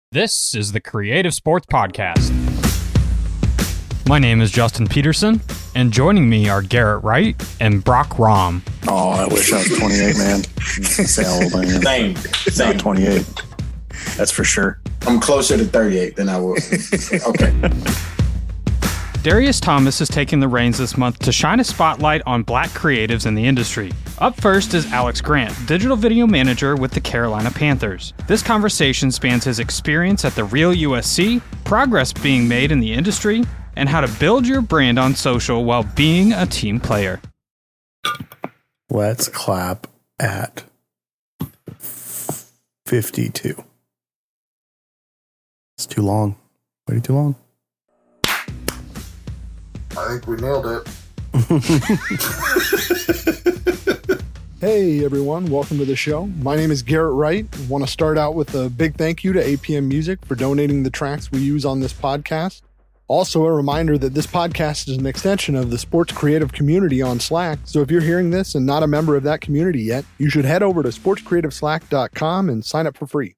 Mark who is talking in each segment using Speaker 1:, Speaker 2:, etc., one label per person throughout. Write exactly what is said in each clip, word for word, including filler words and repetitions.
Speaker 1: This is the Creative Sports Podcast. My name is Justin Peterson, and joining me are Garrett Wright and Brock Rom.
Speaker 2: Oh, I wish I was twenty-eight, man. Say how old I am.
Speaker 3: Same. Same.
Speaker 2: Not twenty-eight. That's for sure.
Speaker 3: I'm closer to thirty-eight than I was. Okay.
Speaker 1: Darius Thomas is taking the reins this month to shine a spotlight on black creatives in the industry. Up first is Alex Grant, digital video manager with the Carolina Panthers. This conversation spans his experience at the Real U S C, progress being made in the industry, and how to build your brand on social while being a team player.
Speaker 2: Let's clap at fifty-two. It's too long. Way too long.
Speaker 3: I think we nailed it.
Speaker 4: Hey everyone, welcome to the show. My name is Garrett Wright. I want to start out with a big thank you to A P M Music for donating the tracks we use on this podcast. Also a reminder that this podcast is an extension of the sports creative community on Slack. So if you're hearing this and not a member of that community yet, you should head over to sports creative slack dot com and sign up for free.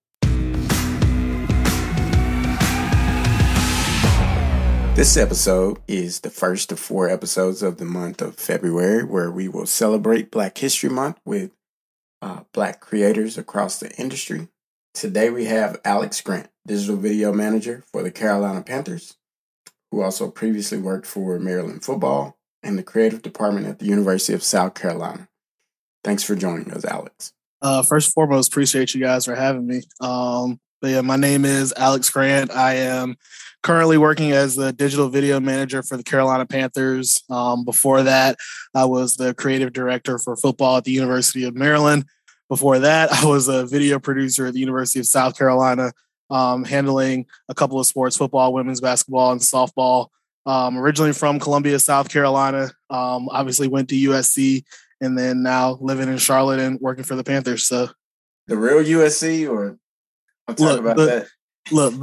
Speaker 3: This episode is the first of four episodes of the month of February, where we will celebrate Black History Month with uh, Black creators across the industry. Today we have Alex Grant, digital video manager for the Carolina Panthers, who also previously worked for Maryland football and the creative department at the University of South Carolina. Thanks for joining us, Alex.
Speaker 5: Uh, first and foremost, appreciate you guys for having me. Um, but yeah, my name is Alex Grant. I am currently working as the digital video manager for the Carolina Panthers. Um, before that, I was the creative director for football at the University of Maryland. Before that, I was a video producer at the University of South Carolina, um, handling a couple of sports, football, women's basketball, and softball. Um, originally from Columbia, South Carolina, um, obviously went to U S C, and then now living in Charlotte and working for the Panthers. So,
Speaker 3: The real U S C, or I'll talk
Speaker 5: Look,
Speaker 3: about
Speaker 5: the-
Speaker 3: that.
Speaker 5: Look,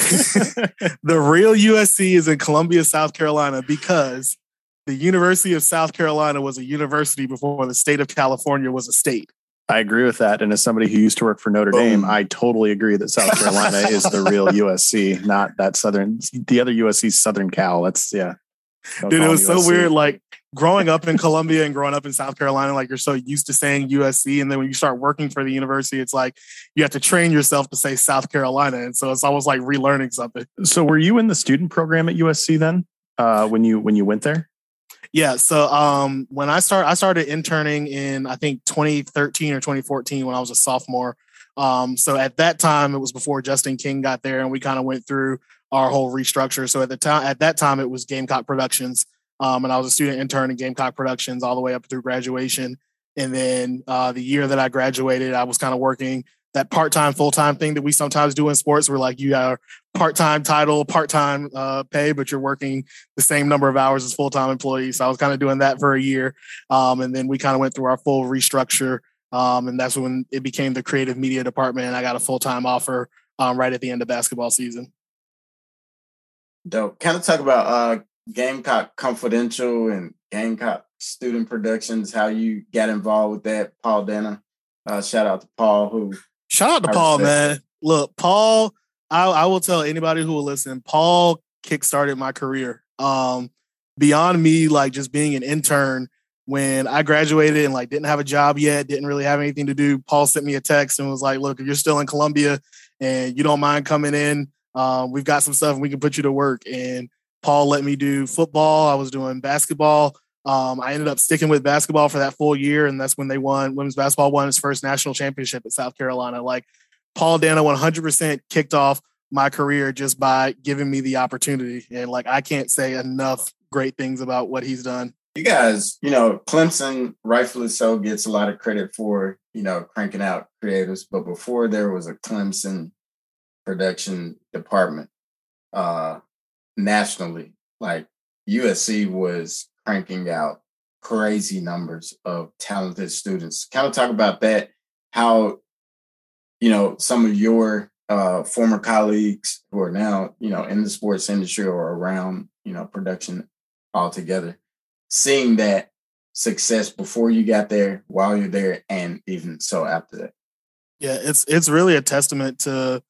Speaker 5: the the real U S C is in Columbia, South Carolina, because the University of South Carolina was a university before the state of California was a state.
Speaker 2: I agree with that. And as somebody who used to work for Notre Dame,
Speaker 3: Boom.
Speaker 2: I totally agree that South Carolina is the real U S C, not that Southern, the other U S C, Southern Cal. That's, yeah. Don't
Speaker 5: Dude,
Speaker 2: call
Speaker 5: it was
Speaker 2: them
Speaker 5: so
Speaker 2: U S C.
Speaker 5: weird. Like growing up in Columbia and growing up in South Carolina, like you're so used to saying U S C. And then when you start working for the university, it's like you have to train yourself to say South Carolina. And so it's almost like relearning something.
Speaker 2: So were you in the student program at U S C then, uh, when you when you went there?
Speaker 5: Yeah. So um, when I started, I started interning in, I think, twenty thirteen or twenty fourteen when I was a sophomore. Um, so at that time, it was before Justin King got there, and we kind of went through our whole restructure. So at the time, at that time, it was Gamecock Productions, um, and I was a student intern in Gamecock Productions all the way up through graduation. And then uh, the year that I graduated, I was kind of working that part-time, full-time thing that we sometimes do in sports. Where like you got part-time title, part-time uh, pay, but you're working the same number of hours as full-time employees. So I was kind of doing that for a year. Um, and then we kind of went through our full restructure. Um, and that's when it became the creative media department. And I got a full-time offer um, right at the end of basketball season.
Speaker 3: Dope. Kind of talk about uh, Gamecock Confidential and Gamecock Student Productions, how you got involved with that. Paul Dana. Uh, shout out to Paul, who
Speaker 5: Shout out to
Speaker 3: I
Speaker 5: Paul,
Speaker 3: respect
Speaker 5: man. Look, Paul, I, I will tell anybody who will listen, Paul kickstarted my career. Um, beyond me, like just being an intern, when I graduated and like didn't have a job yet, didn't really have anything to do, Paul sent me a text and was like, look, if you're still in Columbia and you don't mind coming in, um, we've got some stuff and we can put you to work. And Paul let me do football. I was doing basketball. Um, I ended up sticking with basketball for that full year, and that's when they won. Women's basketball won its first national championship at South Carolina. Like Paul Dana one hundred percent kicked off my career just by giving me the opportunity. And like, I can't say enough great things about what he's done.
Speaker 3: you guys, you know, Clemson, rightfully so, gets a lot of credit for, you know, cranking out creatives. But before there was a Clemson production department uh, nationally, like U S C was cranking out crazy numbers of talented students. Kind of talk about that, how, you know, some of your uh, former colleagues who are now, you know, in the sports industry or around, you know, production altogether, seeing that success before you got there, while you're there, and even so after that.
Speaker 5: Yeah, it's it's really a testament to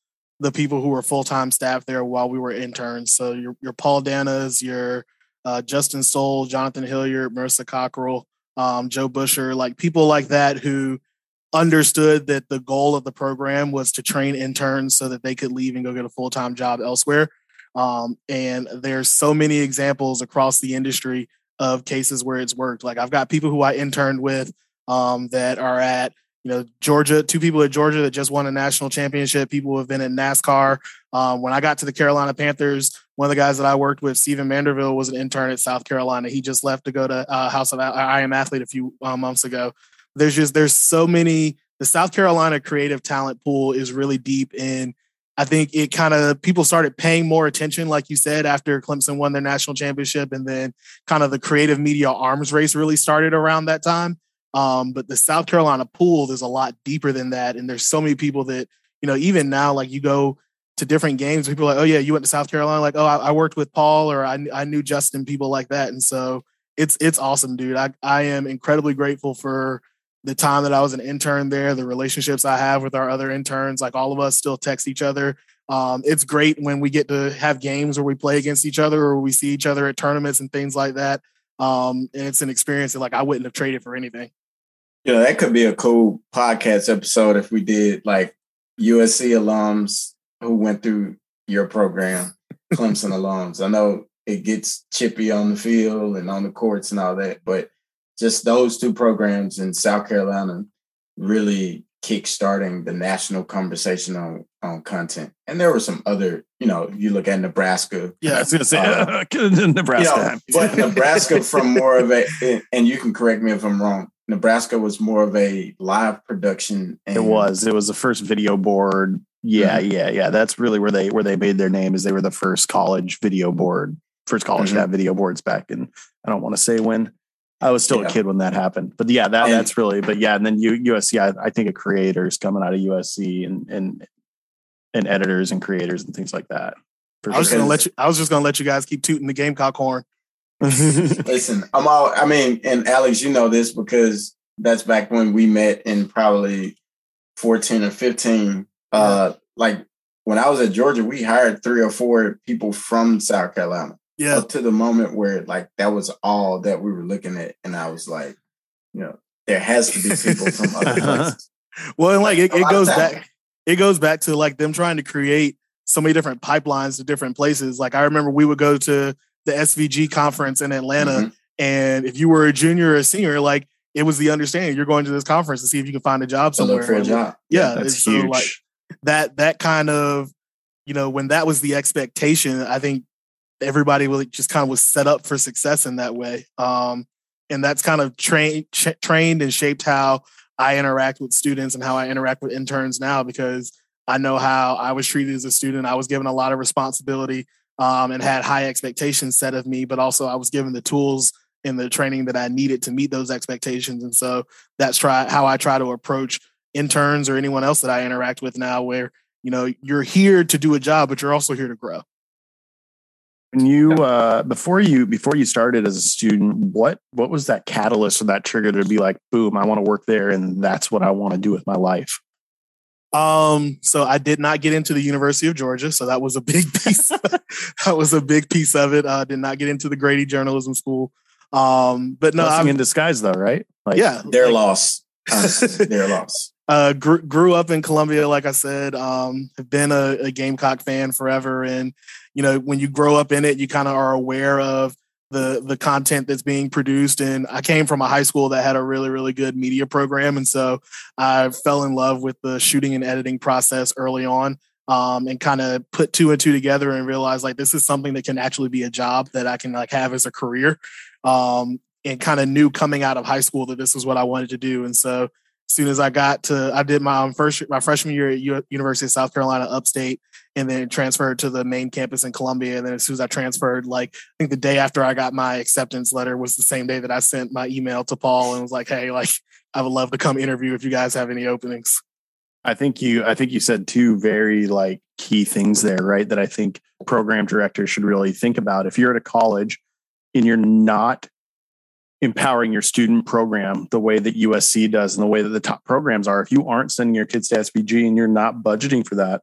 Speaker 5: the people who were full-time staff there while we were interns. So your, your Paul Danas, your uh, Justin Stoll, Jonathan Hilliard, Marissa Cockrell, um, Joe Busher, like people like that who understood that the goal of the program was to train interns so that they could leave and go get a full-time job elsewhere. Um, and there's so many examples across the industry of cases where it's worked. Like I've got people who I interned with um, that are at, you know, Georgia, two people at Georgia that just won a national championship, people who have been in NASCAR. Um, when I got to the Carolina Panthers, one of the guys that I worked with, Stephen Vanderville, was an intern at South Carolina. He just left to go to uh, House of I Am Athlete a few uh, months ago. There's just, there's so many, the South Carolina creative talent pool is really deep. And I think it kind of, people started paying more attention, like you said, after Clemson won their national championship. And then kind of the creative media arms race really started around that time. Um, but the South Carolina pool is a lot deeper than that. And there's so many people that, you know, even now, like you go to different games, people are like, oh yeah, you went to South Carolina. Like, oh, I, I worked with Paul, or I, I knew Justin, people like that. And so it's, it's awesome, dude. I, I am incredibly grateful for the time that I was an intern there, the relationships I have with our other interns. Like all of us still text each other. Um, it's great when we get to have games where we play against each other or we see each other at tournaments and things like that. Um, and it's an experience that like I wouldn't have traded for anything.
Speaker 3: You know, that could be a cool podcast episode if we did like U S C alums who went through your program, Clemson alums. I know it gets chippy on the field and on the courts and all that, but just those two programs in South Carolina really kickstarting the national conversation on, on content. And there were some other, you know, you look at Nebraska.
Speaker 2: Yeah, I was going to say uh, Nebraska.
Speaker 3: You know, but Nebraska from more of a, and you can correct me if I'm wrong, Nebraska was more of a live production. And
Speaker 2: it was. It was the first video board. Yeah, mm-hmm. yeah, yeah. That's really where they where they made their name. Is they were the first college video board, first college mm-hmm. to have video boards back in. I don't want to say when. I was still yeah. a kid when that happened. But yeah, that, and, that's really. But yeah, and then U, USC. I, I think of creators coming out of U S C and and and editors and creators and things like that.
Speaker 5: I was sure. gonna let you. I was just gonna let you guys keep tooting the Gamecock horn.
Speaker 3: Listen, I'm all, I mean, and Alex, you know this because that's back when we met in probably fourteen or fifteen. Uh, like when I was at Georgia, we hired three or four people from South Carolina.
Speaker 5: Yeah.
Speaker 3: Up to the moment where like that was all that we were looking at. And I was like, you know, there has to be people from other places.
Speaker 5: Well, and like it, it goes back, it goes back to like them trying to create so many different pipelines to different places. Like I remember we would go to the S V G conference in Atlanta. Mm-hmm. And if you were a junior or a senior, like it was the understanding you're going to this conference to see if you can find a job somewhere.
Speaker 3: Look for a job.
Speaker 5: Yeah.
Speaker 2: That's
Speaker 5: so
Speaker 2: huge.
Speaker 5: Like that, that kind of, you know, when that was the expectation, I think everybody really just kind of was set up for success in that way. Um, and that's kind of trained, ch- trained and shaped how I interact with students and how I interact with interns now, because I know how I was treated as a student. I was given a lot of responsibility um, and had high expectations set of me, but also I was given the tools and the training that I needed to meet those expectations. And so that's try how I try to approach interns or anyone else that I interact with now, where, you know, you're here to do a job, but you're also here to grow.
Speaker 2: When you uh, before you before you started as a student, what what was that catalyst or that trigger to be like, boom, I want to work there and that's what I want to do with my life?
Speaker 5: Um, so I did not get into the University of Georgia, so that was a big piece. that was a big piece of it. I uh, did not get into the Grady Journalism School. Um, but no,
Speaker 2: I'm in disguise though, right?
Speaker 5: Like, yeah,
Speaker 3: their
Speaker 5: like,
Speaker 3: loss. Honestly, their loss.
Speaker 5: Uh, grew, grew up in Columbia, like I said. Um, have been a, a Gamecock fan forever, and you know, when you grow up in it, you kind of are aware of the the content that's being produced. And I came from a high school that had a really, really good media program, and so I fell in love with the shooting and editing process early on, um, and kind of put two and two together and realized like this is something that can actually be a job that I can like have as a career. Um, and kind of knew coming out of high school that this is what I wanted to do, and so. As soon as I got to, I did my first, my freshman year at U- University of South Carolina upstate, and then transferred to the main campus in Columbia. And then as soon as I transferred, like, I think the day after I got my acceptance letter was the same day that I sent my email to Paul and was like, hey, like, I would love to come interview if you guys have any openings.
Speaker 2: I think you, I think you said two very like key things there, right? That I think program directors should really think about. If you're at a college and you're not empowering your student program the way that U S C does and the way that the top programs are, if you aren't sending your kids to S V G and you're not budgeting for that,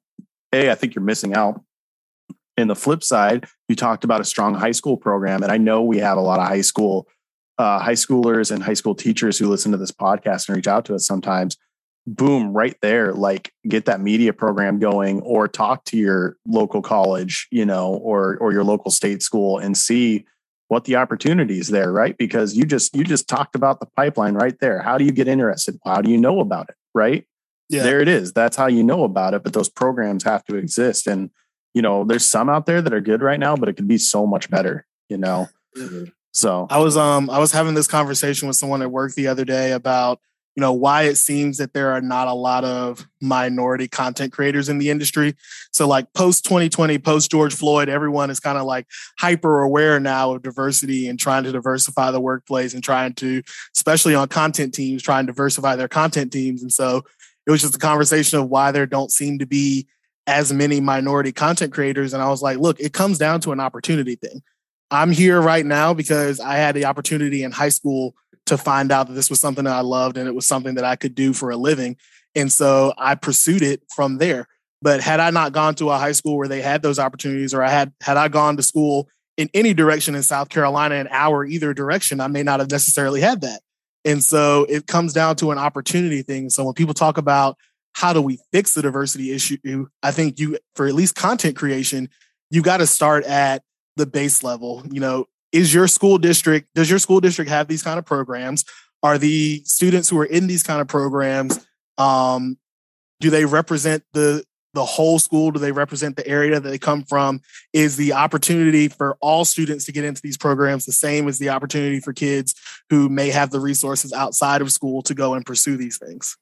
Speaker 2: A, I think you're missing out. And the flip side, you talked about a strong high school program. And I know we have a lot of high school, uh, high schoolers and high school teachers who listen to this podcast and reach out to us sometimes. Boom, right there, like get that media program going, or talk to your local college, you know, or or your local state school and see what the opportunity is there, right? Because you just you just talked about the pipeline right there. How do you get interested? How do you know about it, right? Yeah. There it is. That's how you know about it. But those programs have to exist. And, you know, there's some out there that are good right now, but it could be so much better, you know? Mm-hmm. So
Speaker 5: I was um I was having this conversation with someone at work the other day about, you know, why it seems that there are not a lot of minority content creators in the industry. So like post twenty twenty, post George Floyd, everyone is kind of like hyper aware now of diversity and trying to diversify the workplace and trying to, especially on content teams, trying to diversify their content teams. And so it was just a conversation of why there don't seem to be as many minority content creators. And I was like, look, it comes down to an opportunity thing. I'm here right now because I had the opportunity in high school to find out that this was something that I loved and it was something that I could do for a living. And so I pursued it from there. But had I not gone to a high school where they had those opportunities, or I had, had I gone to school in any direction in South Carolina, an hour either direction, I may not have necessarily had that. And so it comes down to an opportunity thing. So when people talk about how do we fix the diversity issue, I think you, for at least content creation, you got to start at the base level. You know, is your school district, does your school district have these kind of programs? Are the students who are in these kind of programs, um, do they represent the the whole school? Do they represent the area that they come from? Is the opportunity for all students to get into these programs the same as the opportunity for kids who may have the resources outside of school to go and pursue these things?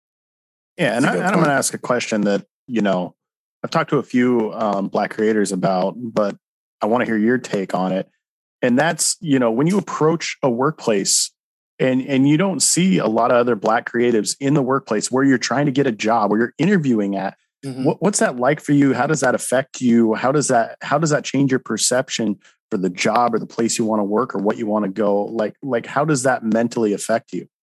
Speaker 2: Yeah, and, I, and I'm going to ask a question that, you know, I've talked to a few um, Black creators about, but I want to hear your take on it. And that's, you know, when you approach a workplace and, and you don't see a lot of other Black creatives in the workplace where you're trying to get a job, where you're interviewing at, mm-hmm. what, what's that like for you? How does that affect you? How does that, how does that change your perception for the job or the place you want to work or what you want to go? Like, like, how does that mentally affect you?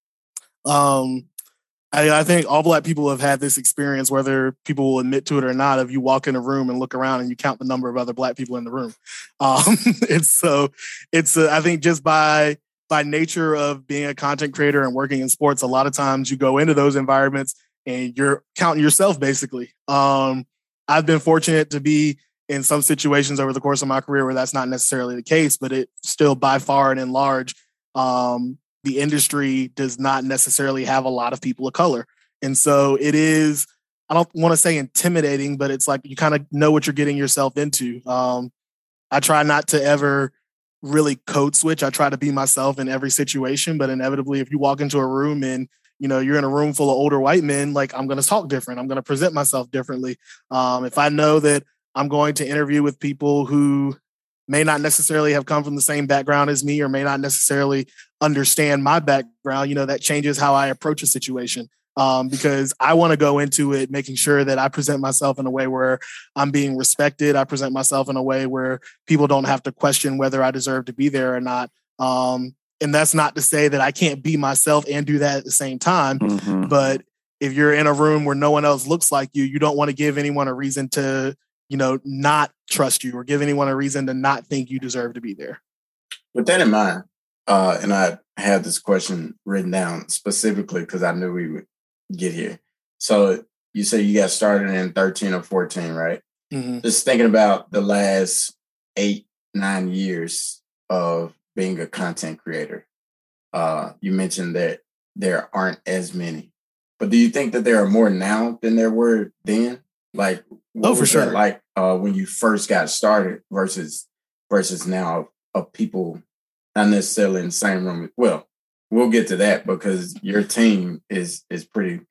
Speaker 5: Um, I, I think all Black people have had this experience, whether people will admit to it or not, if you walk in a room and look around and you count the number of other Black people in the room. Um, and so it's, uh, I think just by, by nature of being a content creator and working in sports, a lot of times you go into those environments and you're counting yourself basically. Um, I've been fortunate to be in some situations over the course of my career where that's not necessarily the case, but it still by far and in large, um, the industry does not necessarily have a lot of people of color. And so it is, I don't want to say intimidating, but it's like you kind of know what you're getting yourself into. Um, I try not to ever really code switch. I try to be myself in every situation, but inevitably if you walk into a room and, you know, you're in a room full of older white men, like I'm going to talk different. I'm going to present myself differently. Um, if I know that I'm going to interview with people who may not necessarily have come from the same background as me or may not necessarily understand my background, you know, that changes how I approach a situation. Um, because I want to go into it making sure that I present myself in a way where I'm being respected. I present myself in a way where people don't have to question whether I deserve to be there or not. Um, and that's not to say that I can't be myself and do that at the same time. Mm-hmm. But if you're in a room where no one else looks like you, you don't want to give anyone a reason to, you know, not trust you or give anyone a reason to not think you deserve to be there.
Speaker 3: With that in mind, uh, and I had this question written down specifically because I knew we would get here. So you say you got started in thirteen or fourteen, right? Mm-hmm. Just thinking about the last eight, nine years of being a content creator. Uh, you mentioned that there aren't as many, but do you think that there are more now than there were then? Like, what
Speaker 5: oh, for
Speaker 3: was
Speaker 5: sure.
Speaker 3: that like uh, when you first got started versus versus now of, of people not necessarily in the same room? Well, we'll get to that because your team is is pretty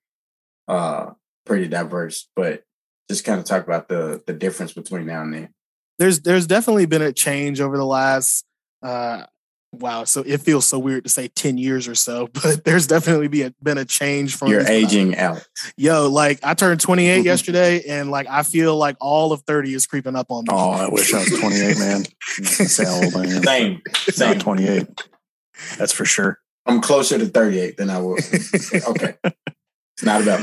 Speaker 3: uh, pretty diverse. But just kind of talk about the the difference between now and then.
Speaker 5: There's there's definitely been a change over the last. Uh, wow, so it feels so weird to say ten years or so, but there's definitely be a, been a change from
Speaker 3: you're aging out.
Speaker 5: Yo, like I turned twenty-eight yesterday, and like I feel like all of thirty is creeping up on me.
Speaker 2: Oh, I wish I was twenty-eight, man. That's how old I am.
Speaker 3: Same, same.
Speaker 2: Not twenty-eight. That's for sure.
Speaker 3: I'm closer to thirty-eight than I was. Okay, it's not about me.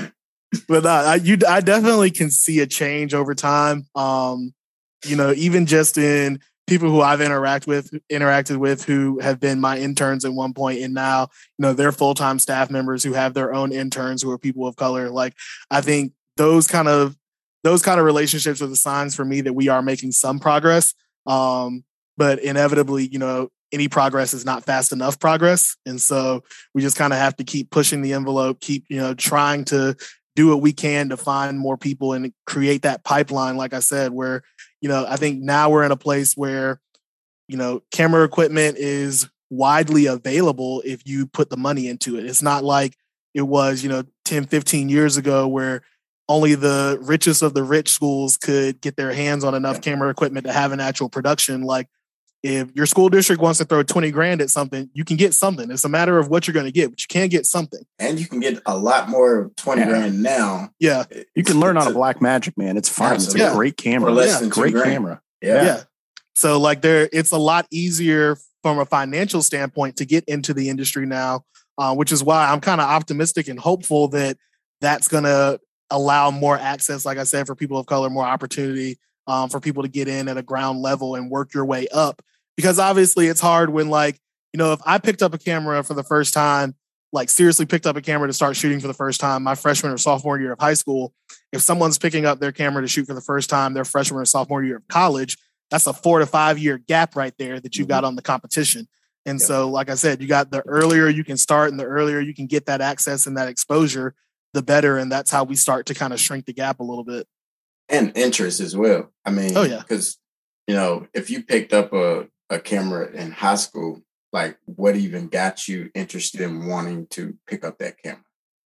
Speaker 5: but uh, I, you, I definitely can see a change over time. Um, you know, even just in people who I've interact with, interacted with, who have been my interns at one point, and now, you know, they're full-time staff members who have their own interns who are people of color. Like, I think those kind of those kind of relationships are the signs for me that we are making some progress. Um, but inevitably, you know, any progress is not fast enough progress. And so we just kind of have to keep pushing the envelope, keep, you know, trying to do what we can to find more people and create that pipeline. Like I said, where, you know, I think now we're in a place where, you know, camera equipment is widely available if you put the money into it. It's not like it was, you know, ten, fifteen years ago where only the richest of the rich schools could get their hands on enough camera equipment to have an actual production. Like, if your school district wants to throw twenty grand at something, you can get something. It's a matter of what you're going to get, but you can get something.
Speaker 3: And you can get a lot more twenty yeah. grand now.
Speaker 5: Yeah.
Speaker 2: You can learn on a Blackmagic, man. It's fine. Absolutely. It's a great camera.
Speaker 3: For less
Speaker 2: yeah.
Speaker 3: than
Speaker 2: great
Speaker 3: grand.
Speaker 2: camera.
Speaker 3: Yeah.
Speaker 5: yeah. So like there, it's a lot easier from a financial standpoint to get into the industry now, uh, which is why I'm kind of optimistic and hopeful that that's going to allow more access, like I said, for people of color, more opportunity um, for people to get in at a ground level and work your way up. Because obviously it's hard when, like, you know, if I picked up a camera for the first time, like seriously picked up a camera to start shooting for the first time, my freshman or sophomore year of high school, if someone's picking up their camera to shoot for the first time, their freshman or sophomore year of college, that's a four to five year gap right there that you've mm-hmm. got on the competition. And yep. so, like I said, you got the earlier you can start and the earlier you can get that access and that exposure, the better. And that's how we start to kind of shrink the gap a little bit.
Speaker 3: And interest as well. I mean,
Speaker 5: oh yeah,
Speaker 3: because, you know, if you picked up a, a camera in high school, like what even got you interested in wanting to pick up that camera?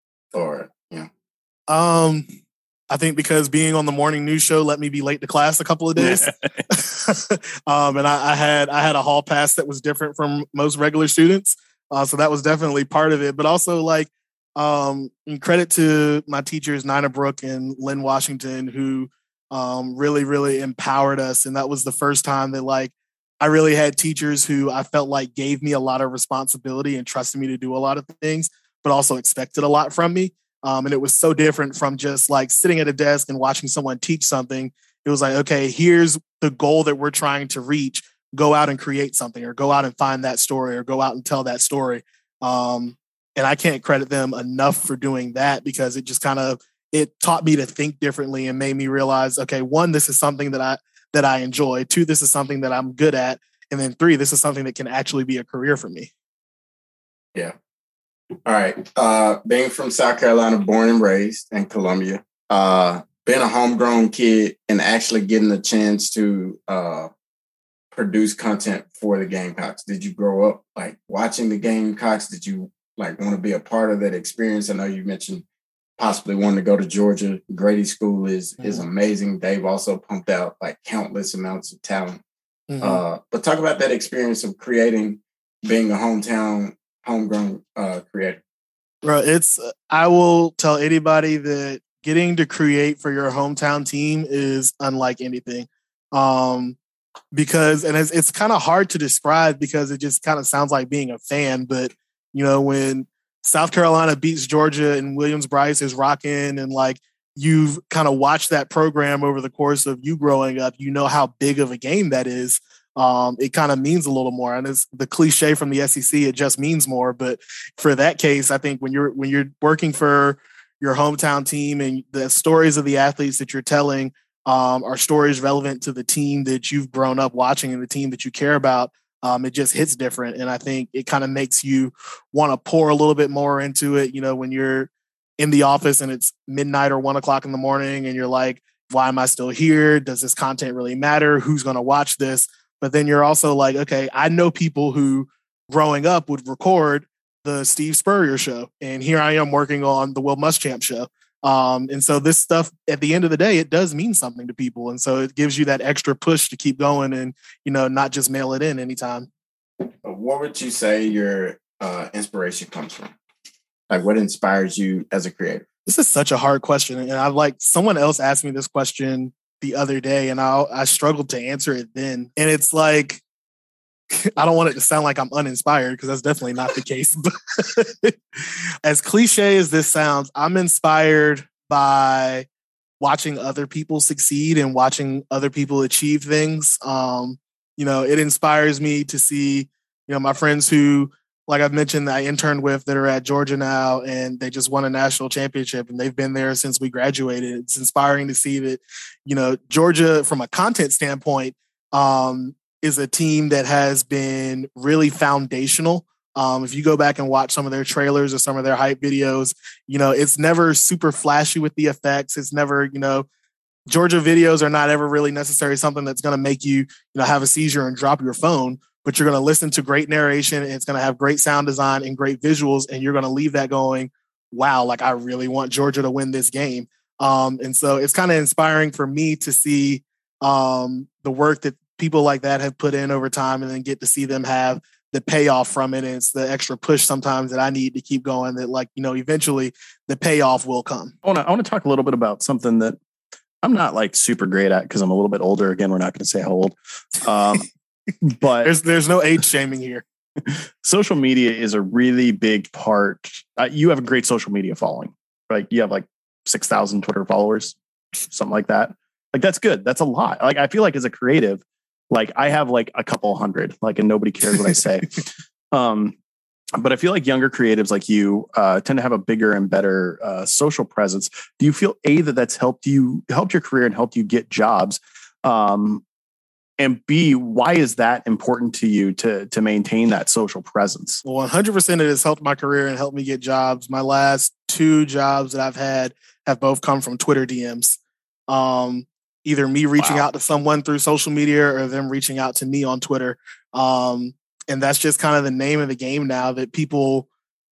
Speaker 3: Or, you know,
Speaker 5: um, I think because being on the morning news show let me be late to class a couple of days. um, and I, I had I had a hall pass that was different from most regular students. Uh, so that was definitely part of it. But also, like, um, credit to my teachers, Nina Brooke and Lynn Washington, who um, really, really empowered us. And that was the first time that, like, I really had teachers who I felt like gave me a lot of responsibility and trusted me to do a lot of things, but also expected a lot from me. Um, and it was so different from just like sitting at a desk and watching someone teach something. It was like, okay, here's the goal that we're trying to reach. Go out and create something, or go out and find that story, or go out and tell that story. Um, and I can't credit them enough for doing that, because it just kind of, it taught me to think differently and made me realize, okay, one, this is something that I, that I enjoy. Two, this is something that I'm good at. And then three, this is something that can actually be a career for me.
Speaker 3: Yeah. All right. Uh, being from South Carolina, born and raised in Columbia, uh, being a homegrown kid and actually getting the chance to uh, produce content for the Gamecocks. Did you grow up like watching the Gamecocks? Did you like want to be a part of that experience? I know you mentioned possibly wanting to go to Georgia. Grady School is mm-hmm. is amazing. They've also pumped out like countless amounts of talent. Mm-hmm. Uh, but talk about that experience of creating, being a hometown, homegrown uh, creator.
Speaker 5: Bro, it's, I will tell anybody that getting to create for your hometown team is unlike anything. Um, because, and it's, it's kind of hard to describe because it just kind of sounds like being a fan, but you know, when South Carolina beats Georgia and Williams-Brice is rocking, and like you've kind of watched that program over the course of you growing up, you know how big of a game that is. Um, it kind of means a little more. And it's the cliche from the S E C, it just means more. But for that case, I think when you're when you're working for your hometown team and the stories of the athletes that you're telling um, are stories relevant to the team that you've grown up watching and the team that you care about, Um, it just hits different. And I think it kind of makes you want to pour a little bit more into it. You know, when you're in the office and it's midnight or one o'clock in the morning and you're like, why am I still here? Does this content really matter? Who's going to watch this? But then you're also like, okay, I know people who growing up would record the Steve Spurrier show. And here I am working on the Will Muschamp show. Um, and so this stuff, at the end of the day, it does mean something to people. And so it gives you that extra push to keep going and, you know, not just mail it in anytime.
Speaker 3: What would you say your uh, inspiration comes from? Like, what inspires you as a creator?
Speaker 5: This is such a hard question. And I like someone else asked me this question the other day, and I, I struggled to answer it then. And it's like, I don't want it to sound like I'm uninspired, because that's definitely not the case. But as cliche as this sounds, I'm inspired by watching other people succeed and watching other people achieve things. Um, you know, it inspires me to see, you know, my friends who, like I've mentioned, I interned with that are at Georgia now, and they just won a national championship, and they've been there since we graduated. It's inspiring to see that, you know, Georgia, from a content standpoint, um, is a team that has been really foundational. Um, if you go back and watch some of their trailers or some of their hype videos, you know, it's never super flashy with the effects. It's never, you know, Georgia videos are not ever really necessarily something that's going to make you, you know, have a seizure and drop your phone, but you're going to listen to great narration, and it's going to have great sound design and great visuals. And you're going to leave that going, wow, like I really want Georgia to win this game. Um, and so it's kind of inspiring for me to see um, the work that people like that have put in over time, and then get to see them have the payoff from it. And it's the extra push sometimes that I need to keep going, that, like, you know, eventually the payoff will come.
Speaker 2: I want to, I want to talk a little bit about something that I'm not like super great at, because I'm a little bit older. Again, we're not going to say how old, um, but
Speaker 5: there's, there's no age shaming here.
Speaker 2: Social media is a really big part. Uh, you have a great social media following, right? You have like six thousand Twitter followers, something like that. Like, that's good. That's a lot. Like, I feel like as a creative, like I have like a couple hundred, like, and nobody cares what I say. um, but I feel like younger creatives like you uh, tend to have a bigger and better uh, social presence. Do you feel A, that that's helped you, helped your career and helped you get jobs? Um, and B, why is that important to you to, to maintain that social presence?
Speaker 5: Well, one hundred percent it has helped my career and helped me get jobs. My last two jobs that I've had have both come from Twitter D Ms. Um, either me reaching wow. out to someone through social media or them reaching out to me on Twitter. Um, and that's just kind of the name of the game now, that people,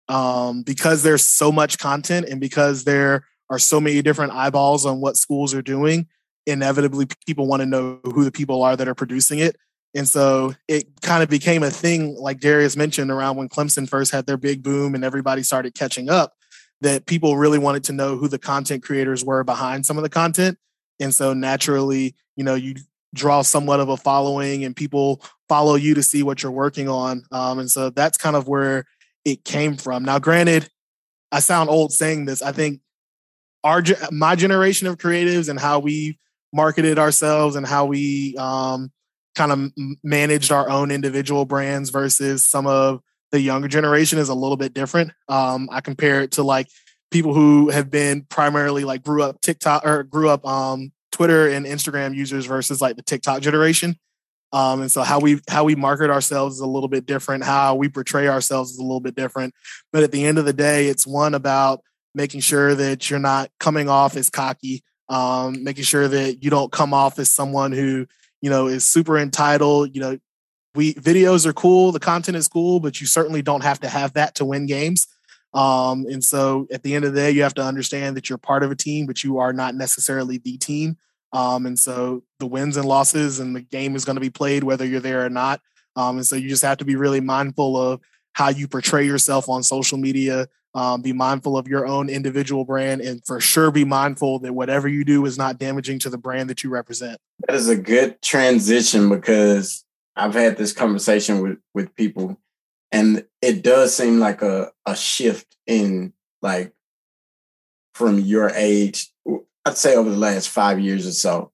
Speaker 5: um, because there's so much content and because there are so many different eyeballs on what schools are doing, inevitably people want to know who the people are that are producing it. And so it kind of became a thing, like Darius mentioned, around when Clemson first had their big boom and everybody started catching up, that people really wanted to know who the content creators were behind some of the content. And so naturally, you know, you draw somewhat of a following and people follow you to see what you're working on. Um, and so that's kind of where it came from. Now, granted, I sound old saying this. I think our my generation of creatives and how we marketed ourselves and how we um, kind of managed our own individual brands versus some of the younger generation is a little bit different. Um, I compare it to like people who have been primarily like grew up TikTok or grew up um, Twitter and Instagram users versus like the TikTok generation. Um, and so how we how we market ourselves is a little bit different. How we portray ourselves is a little bit different. But at the end of the day, it's one about making sure that you're not coming off as cocky, um, making sure that you don't come off as someone who, you know, is super entitled. You know, we videos are cool, the content is cool, but you certainly don't have to have that to win games. Um, and so at the end of the day, you have to understand that you're part of a team, but you are not necessarily the team. Um, and so the wins and losses and the game is going to be played whether you're there or not. Um, and so you just have to be really mindful of how you portray yourself on social media, um, be mindful of your own individual brand, and for sure be mindful that whatever you do is not damaging to the brand that you represent.
Speaker 3: That is a good transition, because I've had this conversation with, with people, and it does seem like a, a shift in, like, from your age, I'd say over the last five years or so.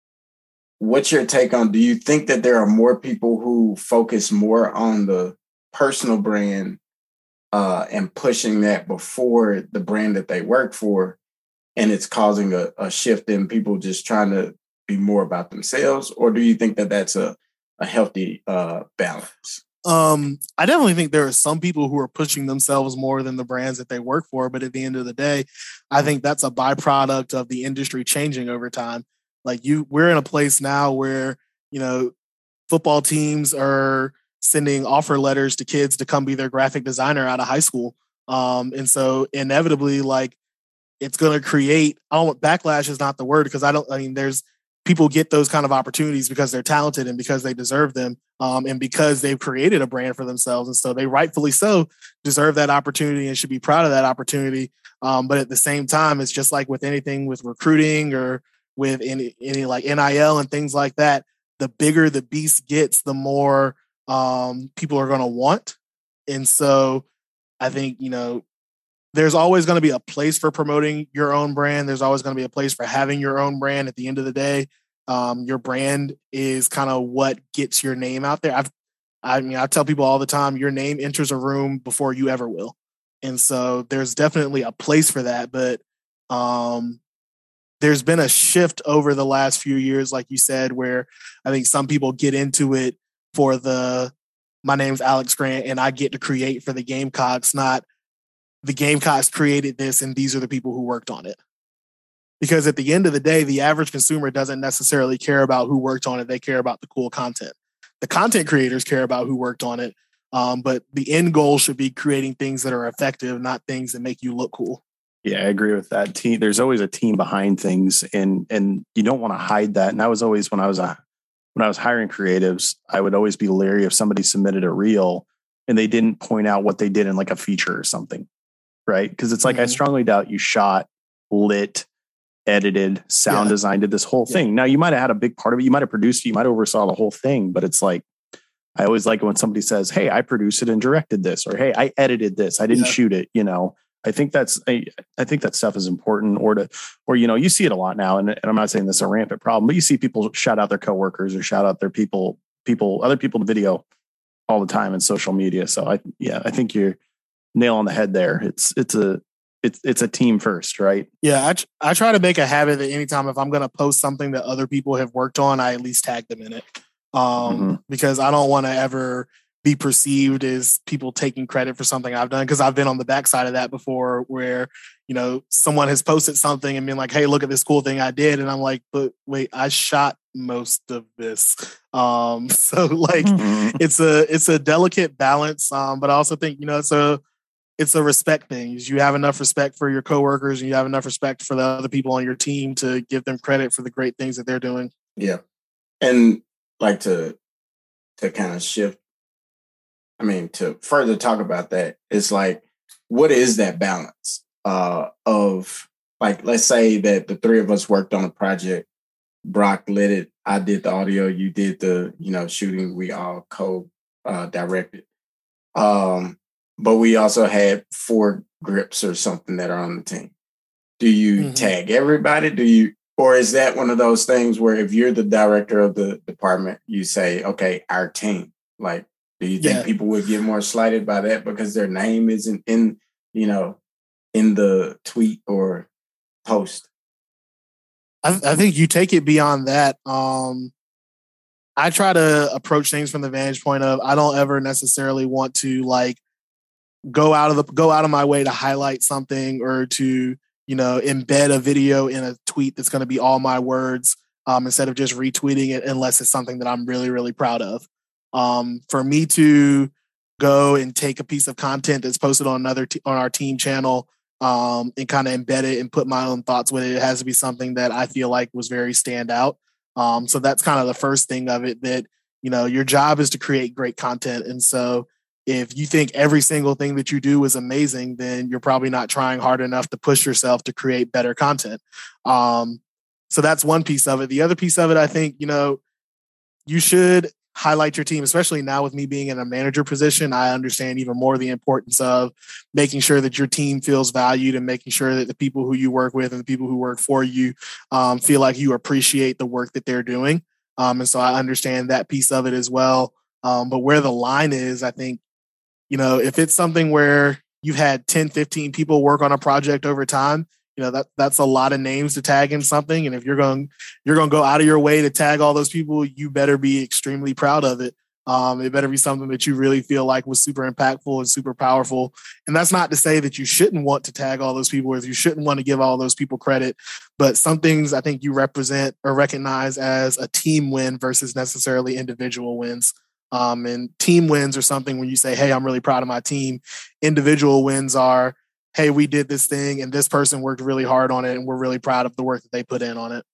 Speaker 3: What's your take on, do you think that there are more people who focus more on the personal brand uh, and pushing that before the brand that they work for, and it's causing a, a shift in people just trying to be more about themselves? Or do you think that that's a, a healthy uh, balance?
Speaker 5: Um, I definitely think there are some people who are pushing themselves more than the brands that they work for. But at the end of the day, I think that's a byproduct of the industry changing over time. Like you, we're in a place now where, you know, football teams are sending offer letters to kids to come be their graphic designer out of high school. Um, and so inevitably, like, it's going to create, I don't, backlash is not the word, because I don't, I mean, there's, people get those kind of opportunities because they're talented and because they deserve them, um, and because they've created a brand for themselves. And so they rightfully so deserve that opportunity and should be proud of that opportunity. Um, but at the same time, it's just like with anything, with recruiting or with any, any like N I L and things like that, the bigger the beast gets, the more um, people are going to want. And so I think, you know, there's always going to be a place for promoting your own brand. There's always going to be a place for having your own brand. At the end of the day, um, your brand is kind of what gets your name out there. I've, I mean, I tell people all the time, your name enters a room before you ever will. And so there's definitely a place for that. But um, there's been a shift over the last few years, like you said, where I think some people get into it for the, my name's Alex Grant and I get to create for the Gamecocks, not the Gamecocks created this and these are the people who worked on it. Because at the end of the day, the average consumer doesn't necessarily care about who worked on it. They care about the cool content. The content creators care about who worked on it. Um, but the end goal should be creating things that are effective, not things that make you look cool.
Speaker 2: Yeah, I agree with that. Team, there's always a team behind things, and and you don't want to hide that. And I was always when I was a when I was hiring creatives, I would always be leery if somebody submitted a reel and they didn't point out what they did in like a feature or something, right? Because it's like mm-hmm. I strongly doubt you shot, lit, edited, sound yeah. designed, did this whole thing. Yeah. Now you might have had a big part of it. You might have produced it. You might have oversaw the whole thing, but it's like I always like it when somebody says, "Hey, I produced it and directed this," or "Hey, I edited this. I didn't yeah. shoot it." You know. I think that's I, I think that stuff is important, or to, or you know, you see it a lot now, and, and I'm not saying this is a rampant problem, but you see people shout out their coworkers or shout out their people, people, other people to video all the time in social media. So I, yeah, I think you're nail on the head there. It's it's a it's it's a team first, right?
Speaker 5: Yeah, I I try to make a habit that anytime if I'm going to post something that other people have worked on, I at least tag them in it, um, mm-hmm. because I don't want to ever be perceived as people taking credit for something I've done. Cause I've been on the backside of that before where, you know, someone has posted something and been like, "Hey, look at this cool thing I did." And I'm like, "But wait, I shot most of this." Um, so like mm-hmm. it's a, it's a delicate balance. Um, but I also think, you know, it's a, it's a respect thing. You have enough respect for your coworkers and you have enough respect for the other people on your team to give them credit for the great things that they're doing.
Speaker 3: Yeah. And like to, to kind of shift, I mean, to further talk about that, it's like, what is that balance uh, of, like, let's say that the three of us worked on a project. Brock lit it. I did the audio. You did the, you know, shooting. We all co-directed. Uh, um, but we also had four grips or something that are on the team. Do you mm-hmm. tag everybody? Do you, or is that one of those things where if you're the director of the department, you say, okay, our team, like, do you think yeah. people would get more slighted by that because their name isn't in, you know, in the tweet or post?
Speaker 5: I, I think you take it beyond that. Um, I try to approach things from the vantage point of I don't ever necessarily want to like go out of the go out of my way to highlight something or to, you know, embed a video in a tweet that's going to be all my words um, instead of just retweeting it unless it's something that I'm really, really proud of. Um, for me to go and take a piece of content that's posted on another t- on our team channel um, and kind of embed it and put my own thoughts with it, it has to be something that I feel like was very standout. Um, so that's kind of the first thing of it, that, you know, your job is to create great content. And so if you think every single thing that you do is amazing, then you're probably not trying hard enough to push yourself to create better content. Um, so that's one piece of it. The other piece of it, I think, you know, you should highlight your team, especially now with me being in a manager position. I understand even more the importance of making sure that your team feels valued and making sure that the people who you work with and the people who work for you um, feel like you appreciate the work that they're doing. Um, and so I understand that piece of it as well. Um, but where the line is, I think, you know, if it's something where you've had ten, fifteen people work on a project over time, you know, that that's a lot of names to tag in something. And if you're going, you're going to go out of your way to tag all those people, you better be extremely proud of it. Um, it better be something that you really feel like was super impactful and super powerful. And that's not to say that you shouldn't want to tag all those people, or you shouldn't want to give all those people credit. But some things I think you represent or recognize as a team win versus necessarily individual wins. Um, and team wins are something when you say, "Hey, I'm really proud of my team." Individual wins are, "Hey, we did this thing and this person worked really hard on it and we're really proud of the work that they put in on it."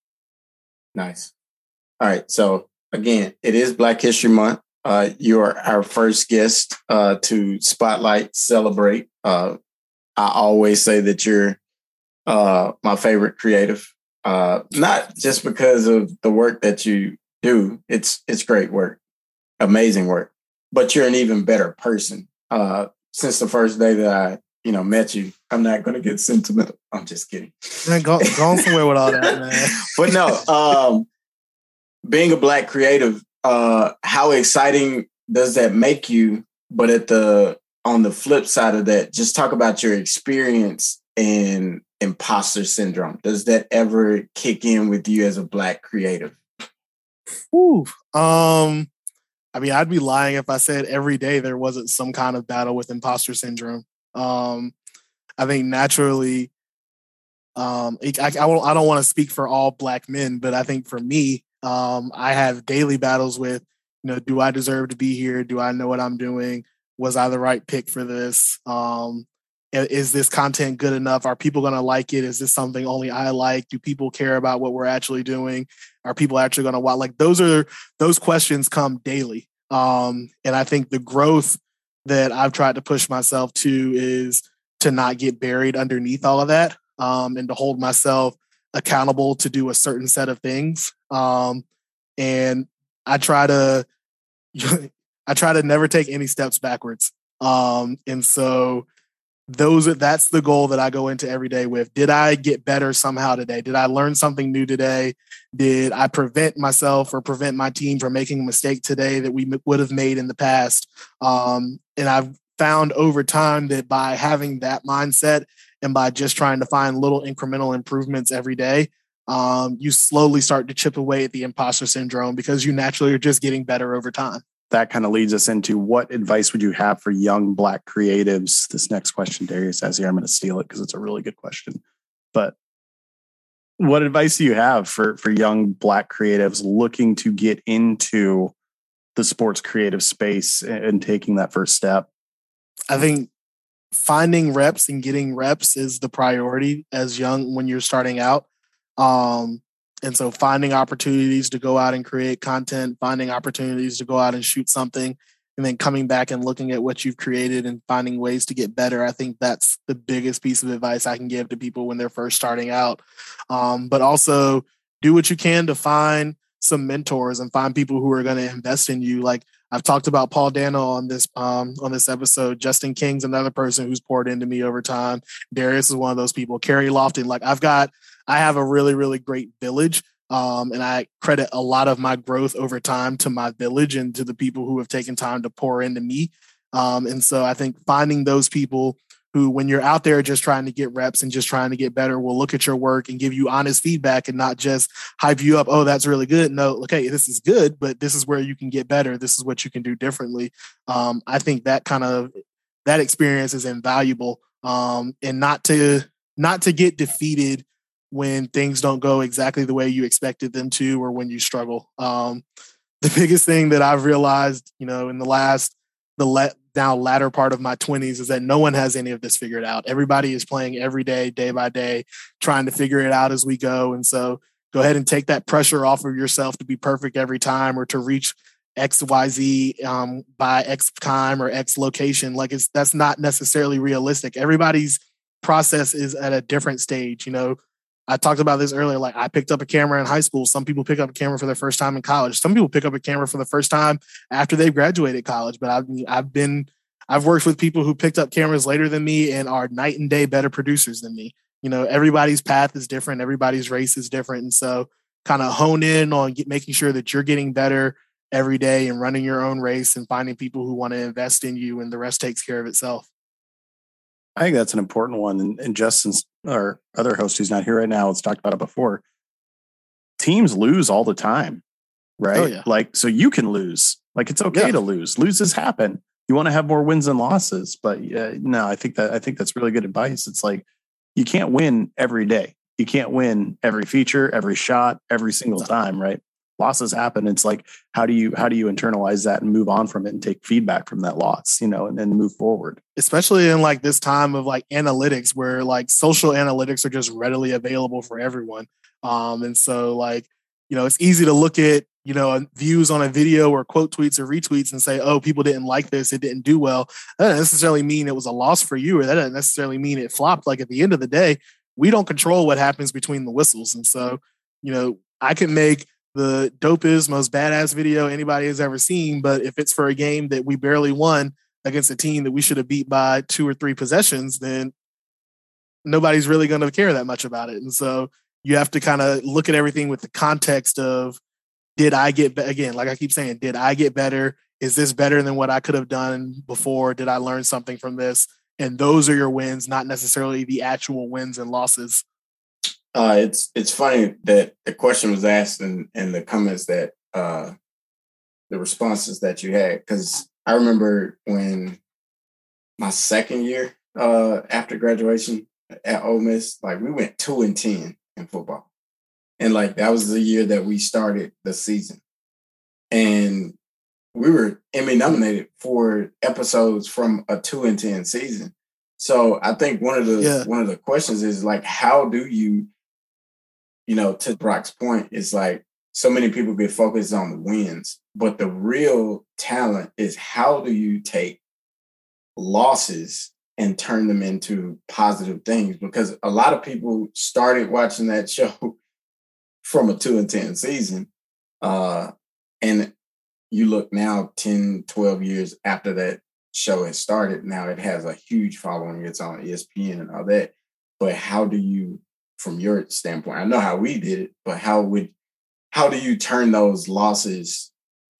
Speaker 3: Nice. All right. So again, it is Black History Month. Uh, you're our first guest uh, to spotlight, celebrate. Uh, I always say that you're uh, my favorite creative, uh, not just because of the work that you do. It's it's great work, amazing work, but you're an even better person. Uh, since the first day that I you know, met you. I'm not going to get sentimental. I'm just kidding.
Speaker 5: Man, go, go somewhere with all that, man.
Speaker 3: But no, um, being a Black creative, uh, how exciting does that make you? But at the on the flip side of that, just talk about your experience in imposter syndrome. Does that ever kick in with you as a Black creative?
Speaker 5: Ooh, um, I mean, I'd be lying if I said every day there wasn't some kind of battle with imposter syndrome. Um, I think naturally, um, I, I, I don't want to speak for all Black men, but I think for me, um, I have daily battles with, you know, do I deserve to be here? Do I know what I'm doing? Was I the right pick for this? Um, is this content good enough? Are people going to like it? Is this something only I like? Do people care about what we're actually doing? Are people actually going to watch? Like those are, those questions come daily. Um, and I think the growth that I've tried to push myself to is to not get buried underneath all of that, um, and to hold myself accountable to do a certain set of things. Um, and I try to, I try to never take any steps backwards. Um, and so those are, that's the goal that I go into every day with. Did I get better somehow today? Did I learn something new today? Did I prevent myself or prevent my team from making a mistake today that we m- would have made in the past? Um, and I've found over time that by having that mindset and by just trying to find little incremental improvements every day, um, you slowly start to chip away at the imposter syndrome because you naturally are just getting better over time.
Speaker 2: That kind of leads us into what advice would you have for young Black creatives? This next question, Darius has here, I'm going to steal it because it's a really good question. But what advice do you have for, for young Black creatives looking to get into the sports creative space and, and taking that first step?
Speaker 5: I think finding reps and getting reps is the priority as young when you're starting out. Um, And so finding opportunities to go out and create content, finding opportunities to go out and shoot something, and then coming back and looking at what you've created and finding ways to get better. I think that's the biggest piece of advice I can give to people when they're first starting out. Um, but also do what you can to find some mentors and find people who are going to invest in you. Like I've talked about Paul Dano on this um, on this episode. Justin King's another person who's poured into me over time. Darius is one of those people. Kerry Lofton. Like I've got, I have a really, really great village. Um, and I credit a lot of my growth over time to my village and to the people who have taken time to pour into me. Um, and so I think finding those people who, when you're out there just trying to get reps and just trying to get better, will look at your work and give you honest feedback and not just hype you up. Oh, that's really good. No, okay, this is good, but this is where you can get better. This is what you can do differently. Um, I think that kind of, that experience is invaluable. Um, and not to, not to get defeated when things don't go exactly the way you expected them to, or when you struggle. Um, the biggest thing that I've realized, you know, in the last, the let now latter part of my twenties is that no one has any of this figured out. Everybody is playing every day, day by day, trying to figure it out as we go. And so go ahead and take that pressure off of yourself to be perfect every time or to reach X, Y, Z um, by X time or X location. Like it's, that's not necessarily realistic. Everybody's process is at a different stage. You know, I talked about this earlier. Like I picked up a camera in high school. Some people pick up a camera for their first time in college. Some people pick up a camera for the first time after they've graduated college. But I've, I've been, I've worked with people who picked up cameras later than me and are night and day better producers than me. You know, everybody's path is different. Everybody's race is different. And so kind of hone in on get, making sure that you're getting better every day and running your own race and finding people who want to invest in you, and the rest takes care of itself.
Speaker 2: I think that's an important one. And, and Justin's, our other host who's not here right now, has talked about it before. Teams lose all the time, right?
Speaker 5: Oh, yeah.
Speaker 2: Like, so you can lose. Like, it's okay
Speaker 5: Yeah.
Speaker 2: to lose. Loses happen. You want to have more wins than losses. But uh, no, I think that I think that's really good advice. It's like you can't win every day. You can't win every feature, every shot, every single time, right? Losses happen. It's like, how do you how do you internalize that and move on from it and take feedback from that loss, you know, and then move forward?
Speaker 5: Especially in like this time of like analytics, where like social analytics are just readily available for everyone. Um, and so like, you know, it's easy to look at, you know, views on a video or quote tweets or retweets and say, oh, people didn't like this, it didn't do well. That doesn't necessarily mean it was a loss for you, or that doesn't necessarily mean it flopped. Like at the end of the day, we don't control what happens between the whistles. And so, you know, I can make the dopest, most badass video anybody has ever seen, but if it's for a game that we barely won, against a team that we should have beat by two or three possessions, then nobody's really going to care that much about it. And so you have to kind of look at everything with the context of, did I get, be- again, like I keep saying, did I get better? Is this better than what I could have done before? Did I learn something from this? And those are your wins, not necessarily the actual wins and losses.
Speaker 3: Uh, it's it's funny that the question was asked and and the comments that uh, the responses that you had, because I remember when my second year uh, after graduation at Ole Miss, like we went two and ten in football, and like that was the year that we started the season, and we were Emmy nominated for episodes from a two and ten season. So I think one of the yeah. one of the questions is like, how do you, you know, to Brock's point, is like so many people get focused on the wins, but the real talent is how do you take losses and turn them into positive things? Because a lot of people started watching that show from a two and ten season, uh, and you look now ten, twelve years after that show has started, now it has a huge following. It's on E S P N and all that. But how do you, from your standpoint, I know how we did it, but how would, how do you turn those losses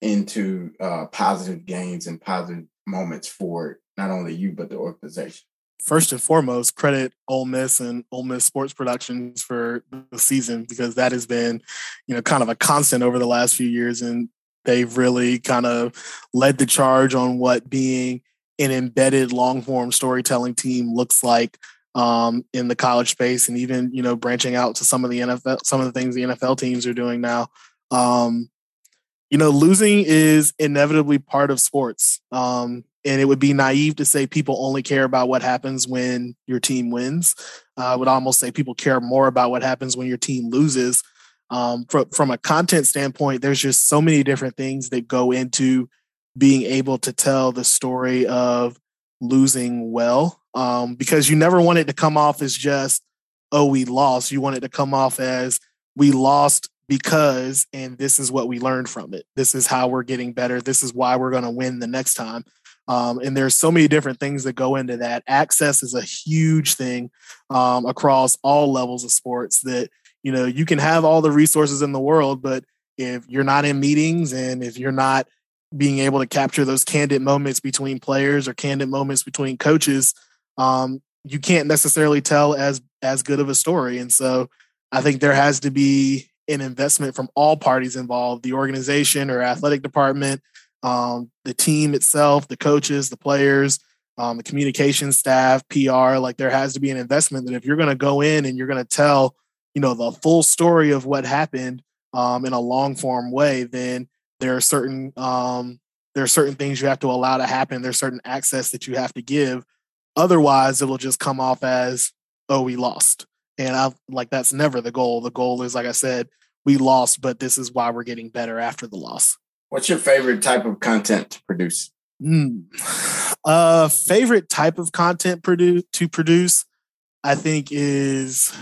Speaker 3: into uh, positive gains and positive moments for not only you, but the organization?
Speaker 5: First and foremost, credit Ole Miss and Ole Miss Sports Productions for the season, because that has been, you know, kind of a constant over the last few years. And they've really kind of led the charge on what being an embedded long-form storytelling team looks like um, in the college space, and even, you know, branching out to some of the N F L, some of the things the N F L teams are doing now. Um, you know, losing is inevitably part of sports. Um, and it would be naive to say people only care about what happens when your team wins. Uh, I would almost say people care more about what happens when your team loses. Um, from, from a content standpoint, there's just so many different things that go into being able to tell the story of losing well, um, because you never want it to come off as just, oh, we lost. You want it to come off as, we lost because, and this is what we learned from it. This is how we're getting better. This is why we're going to win the next time. Um, and there's so many different things that go into that. Access is a huge thing um, across all levels of sports, that, you know, you can have all the resources in the world, but if you're not in meetings and if you're not being able to capture those candid moments between players or candid moments between coaches, um, you can't necessarily tell as, as good of a story. And so I think there has to be an investment from all parties involved, the organization or athletic department, um, the team itself, the coaches, the players, um, the communication staff, P R. Like, there has to be an investment that if you're going to go in and you're going to tell, you know, the full story of what happened um, in a long form way, then there are certain um, there are certain things you have to allow to happen. There's certain access that you have to give. Otherwise, it will just come off as, oh, we lost. And I like, that's never the goal. The goal is, like I said, we lost, but this is why we're getting better after the loss.
Speaker 3: What's your favorite type of content to produce?
Speaker 5: Mm. Uh, favorite type of content produ- to produce, I think, is...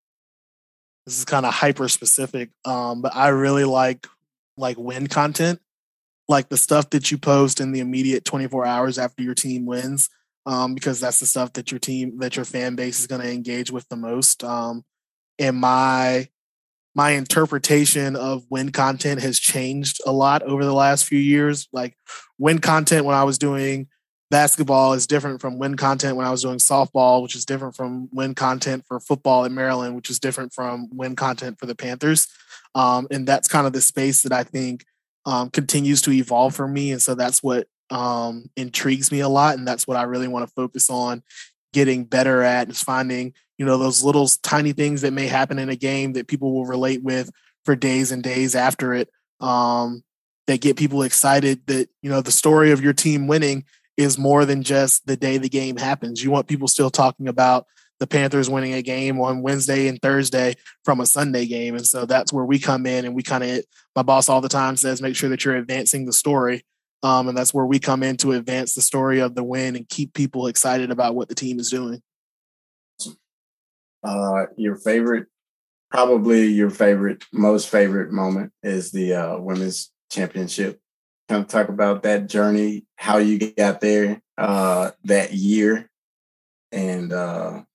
Speaker 5: This is kind of hyper specific, um, but I really like like win content, like the stuff that you post in the immediate twenty-four hours after your team wins, um, because that's the stuff that your team, that your fan base is going to engage with the most. Um, and my my interpretation of win content has changed a lot over the last few years. Like, win content when I was doing basketball is different from win content when I was doing softball, which is different from win content for football in Maryland, which is different from win content for the Panthers. Um, and that's kind of the space that I think um, continues to evolve for me. And so that's what um, intrigues me a lot. And that's what I really want to focus on getting better at, is finding, you know, those little tiny things that may happen in a game that people will relate with for days and days after it, um, that get people excited that, you know, the story of your team winning is more than just the day the game happens. You want people still talking about the Panthers winning a game on Wednesday and Thursday from a Sunday game. And so that's where we come in, and we kind of, my boss all the time says, make sure that you're advancing the story. Um, and that's where we come in to advance the story of the win and keep people excited about what the team is doing.
Speaker 3: Uh, your favorite, probably your favorite, most favorite moment is the uh, women's championship. Kind of talk about that journey, how you got there, uh, that year and uh,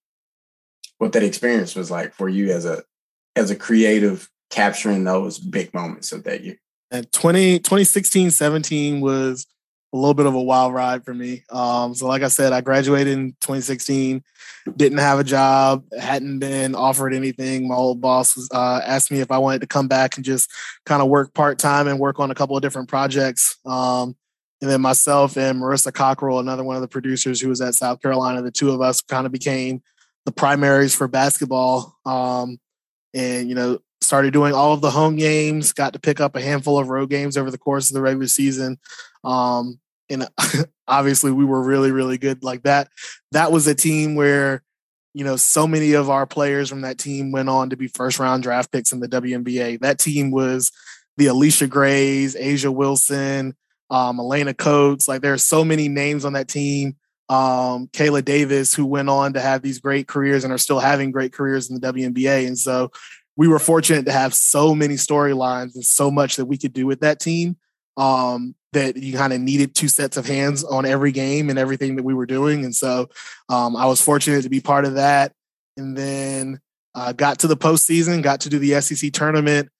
Speaker 3: what that experience was like for you as a as a creative capturing those big moments of that year.
Speaker 5: And twenty, twenty sixteen, seventeen was a little bit of a wild ride for me. Um, so like I said, I graduated in twenty sixteen, didn't have a job, hadn't been offered anything. My old boss was, uh, asked me if I wanted to come back and just kind of work part-time and work on a couple of different projects. Um, and then myself and Marissa Cockrell, another one of the producers who was at South Carolina, the two of us kind of became the primaries for basketball. Um, and, you know, started doing all of the home games, got to pick up a handful of road games over the course of the regular season. Um, and obviously we were really, really good like that. That was a team where, you know, so many of our players from that team went on to be first round draft picks in the W N B A. That team was the Alicia Grays, Asia Wilson, um, Elena Coates. Like there are so many names on that team. Um, Kayla Davis, who went on to have these great careers and are still having great careers in the W N B A. And so we were fortunate to have so many storylines and so much that we could do with that team um, that you kind of needed two sets of hands on every game and everything that we were doing. And so um, I was fortunate to be part of that. And then uh, got to the postseason, got to do the S E C tournament,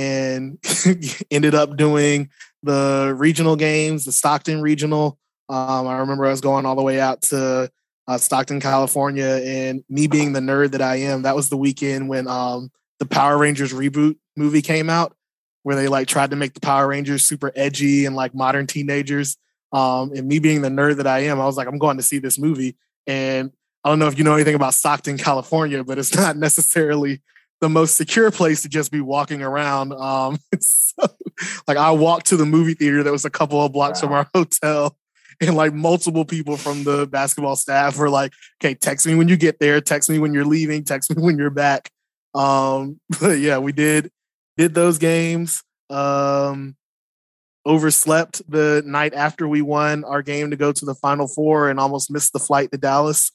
Speaker 5: and ended up doing the regional games, the Stockton regional. Um, I remember I was going all the way out to uh, Stockton, California, and me being the nerd that I am, that was the weekend when um, the Power Rangers reboot movie came out, where they like tried to make the Power Rangers super edgy and like modern teenagers. Um, and me being the nerd that I am, I was like, I'm going to see this movie. And I don't know if you know anything about Stockton, California, but it's not necessarily the most secure place to just be walking around. Um, so, like I walked to the movie theater that was a couple of blocks wow. from our hotel. And like multiple people from the basketball staff were like, okay, text me when you get there. Text me when you're leaving. Text me when you're back. Um, but yeah, we did, did those games, um, overslept the night after we won our game to go to the Final Four and almost missed the flight to Dallas.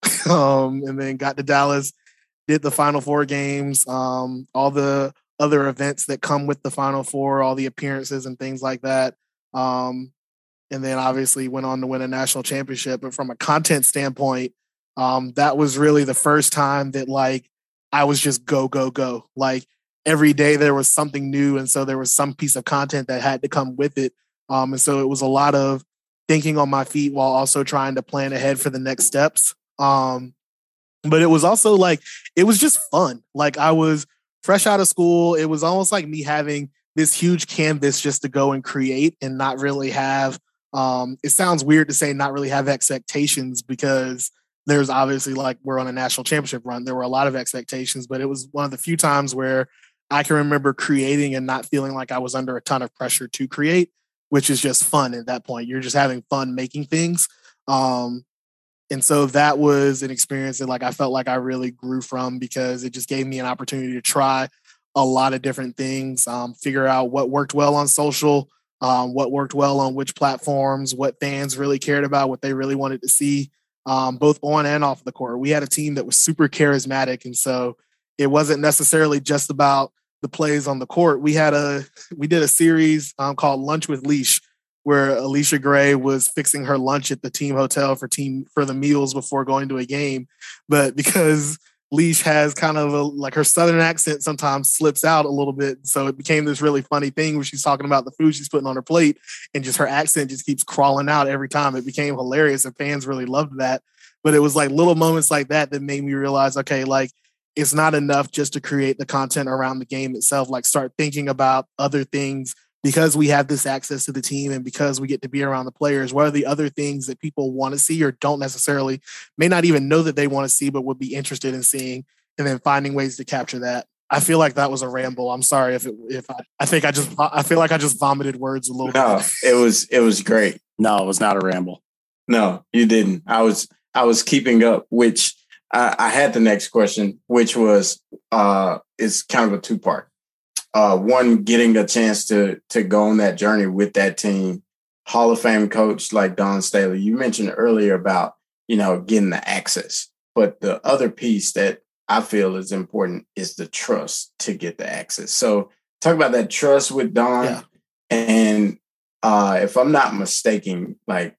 Speaker 5: um, and then got to Dallas, did the Final Four games, um, all the other events that come with the Final Four, all the appearances and things like that. Um, and then obviously went on to win a national championship. But from a content standpoint, um, that was really the first time that like, I was just go, go, go. Like every day there was something new. And so there was some piece of content that had to come with it. Um, and so it was a lot of thinking on my feet while also trying to plan ahead for the next steps. Um, but it was also like, it was just fun. Like I was fresh out of school. It was almost like me having this huge canvas just to go and create and not really have, um, it sounds weird to say not really have expectations because there's obviously like we're on a national championship run. There were a lot of expectations, but it was one of the few times where I can remember creating and not feeling like I was under a ton of pressure to create, which is just fun at that point. You're just having fun making things. Um, and so that was an experience that like I felt like I really grew from because it just gave me an opportunity to try a lot of different things, um, figure out what worked well on social, um, what worked well on which platforms, what fans really cared about, what they really wanted to see. Um, both on and off the court. We had a team that was super charismatic. And so it wasn't necessarily just about the plays on the court. We had a, we did a series um, called Lunch with Leash, where Alicia Gray was fixing her lunch at the team hotel for team, for the meals before going to a game. But because Leash has kind of a, like her Southern accent sometimes slips out a little bit. So it became this really funny thing where she's talking about the food she's putting on her plate and just her accent just keeps crawling out every time. It became hilarious and fans really loved that. But it was like little moments like that that made me realize, okay, like it's not enough just to create the content around the game itself. Like start thinking about other things because we have this access to the team and because we get to be around the players. What are the other things that people want to see or don't necessarily, may not even know that they want to see, but would be interested in seeing, and then finding ways to capture that. I feel like that was a ramble. I'm sorry if it, if I, I think I just, I feel like I just vomited words a little
Speaker 3: no,
Speaker 5: bit.
Speaker 3: No, it was, it was great.
Speaker 2: No, it was not a ramble.
Speaker 3: No, you didn't. I was, I was keeping up, which I, I had the next question, which was, uh, is kind of a two part. Uh, one, getting a chance to to go on that journey with that team, Hall of Fame coach like Dawn Staley. You mentioned earlier about, you know, getting the access. But the other piece that I feel is important is the trust to get the access. So talk about that trust with Dawn.
Speaker 5: Yeah.
Speaker 3: And uh, if I'm not mistaken, like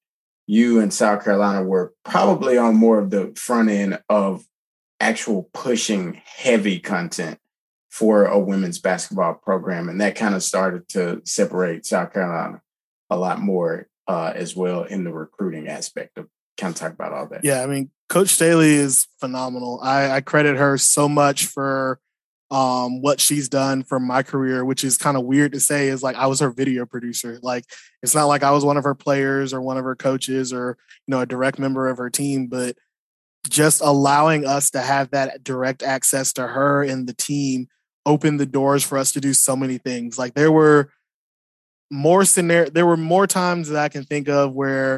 Speaker 3: you and South Carolina were probably on more of the front end of actual pushing heavy content for a women's basketball program. And that kind of started to separate South Carolina a lot more uh, as well in the recruiting aspect of kind of talk about all that.
Speaker 5: Yeah, I mean, Coach Staley is phenomenal. I, I credit her so much for um, what she's done for my career, which is kind of weird to say is like I was her video producer. Like, it's not like I was one of her players or one of her coaches or, you know, a direct member of her team, but just allowing us to have that direct access to her and the team opened the doors for us to do so many things. Like there were more scenario, there were more times that I can think of where,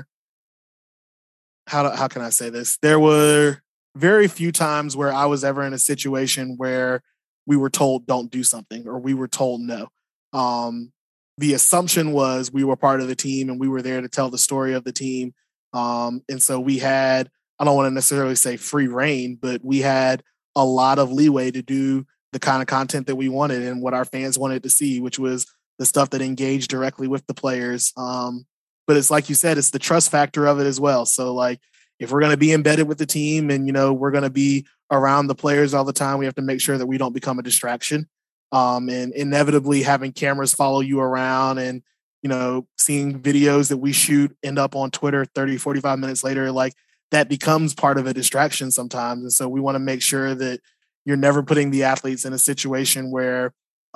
Speaker 5: how, how can I say this? There were very few times where I was ever in a situation where we were told don't do something or we were told no. Um, the assumption was we were part of the team and we were there to tell the story of the team. Um, and so we had, I don't want to necessarily say free reign, but we had a lot of leeway to do the kind of content that we wanted and what our fans wanted to see, which was the stuff that engaged directly with the players. Um, but it's like you said, it's the trust factor of it as well. So like, if we're going to be embedded with the team and, you know, we're going to be around the players all the time, we have to make sure that we don't become a distraction. Um, and inevitably having cameras follow you around and, you know, seeing videos that we shoot end up on Twitter thirty, forty-five minutes later, like that becomes part of a distraction sometimes. And so we want to make sure that you're never putting the athletes in a situation where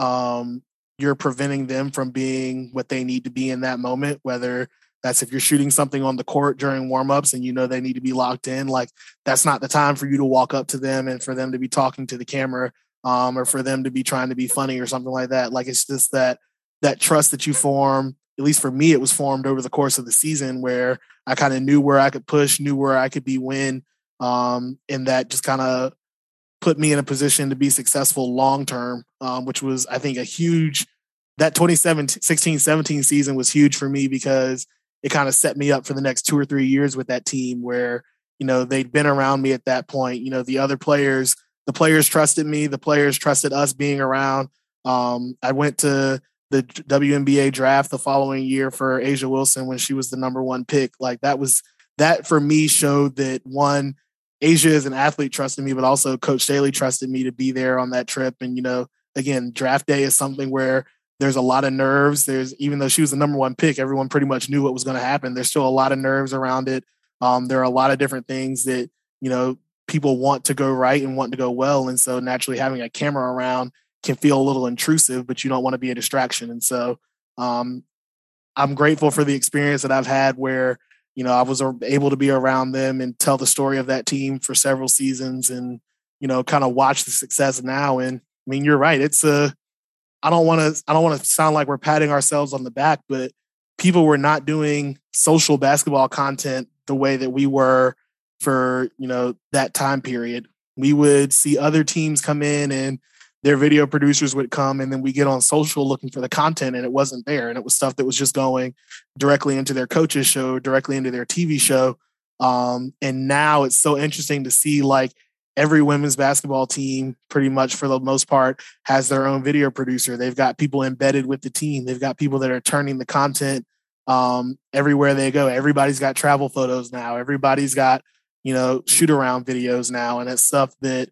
Speaker 5: um, you're preventing them from being what they need to be in that moment, whether that's if you're shooting something on the court during warmups and you know they need to be locked in, like that's not the time for you to walk up to them and for them to be talking to the camera um, or for them to be trying to be funny or something like that. Like it's just that that trust that you form, at least for me, it was formed over the course of the season where I kind of knew where I could push, knew where I could be win. Um, and that just kind of put me in a position to be successful long-term, um, which was, I think, a huge, that twenty sixteen seventeen season was huge for me because it kind of set me up for the next two or three years with that team where, you know, they'd been around me at that point. You know, the other players, the players trusted me, the players trusted us being around. Um, I went to the W N B A draft the following year for A'ja Wilson when she was the number one pick. Like that was, that for me showed that one, A'ja as an athlete trusted me, but also Coach Staley trusted me to be there on that trip. And, you know, again, draft day is something where there's a lot of nerves. There's, even though she was the number one pick, everyone pretty much knew what was going to happen. There's still a lot of nerves around it. Um, there are a lot of different things that, you know, people want to go right and want to go well. And so naturally having a camera around can feel a little intrusive, but you don't want to be a distraction. And so um, I'm grateful for the experience that I've had where, you know, I was able to be around them and tell the story of that team for several seasons and, you know, kind of watch the success now. And I mean, you're right. It's a, I don't want to, I don't want to sound like we're patting ourselves on the back, but people were not doing social basketball content the way that we were for, you know, that time period. We would see other teams come in and their video producers would come and then we get on social looking for the content and it wasn't there. And it was stuff that was just going directly into their coach's show, directly into their T V show. Um, and now it's so interesting to see like every women's basketball team pretty much for the most part has their own video producer. They've got people embedded with the team. They've got people that are turning the content um, everywhere they go. Everybody's got travel photos now. Everybody's got, you know, shoot around videos now. And it's stuff that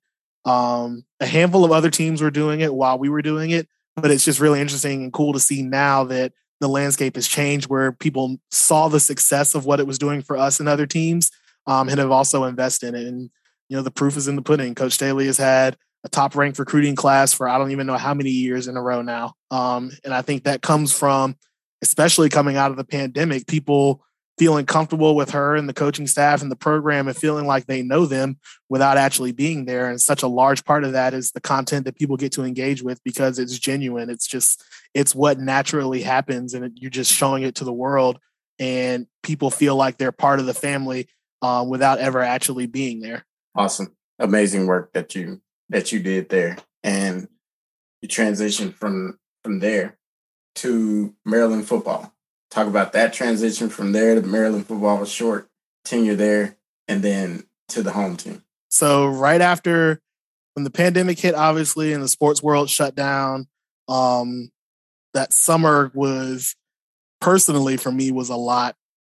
Speaker 5: um, a handful of other teams were doing it while we were doing it. But it's just really interesting and cool to see now that the landscape has changed where people saw the success of what it was doing for us and other teams um, and have also invested in it. And, you know, the proof is in the pudding. Coach Staley has had a top ranked recruiting class for I don't even know how many years in a row now. Um, and I think that comes from, especially coming out of the pandemic, people feeling comfortable with her and the coaching staff and the program and feeling like they know them without actually being there. And such a large part of that is the content that people get to engage with because it's genuine. It's just, it's what naturally happens. And it, you're just showing it to the world and people feel like they're part of the family uh, without ever actually being there.
Speaker 3: Awesome. Amazing work that you that you did there. And you transitioned from from there to Maryland football. Talk about that transition from there to Maryland football, short tenure there, and then to the home team.
Speaker 5: So right after when the pandemic hit, obviously, and the sports world shut down, um, that summer was personally for me was a lot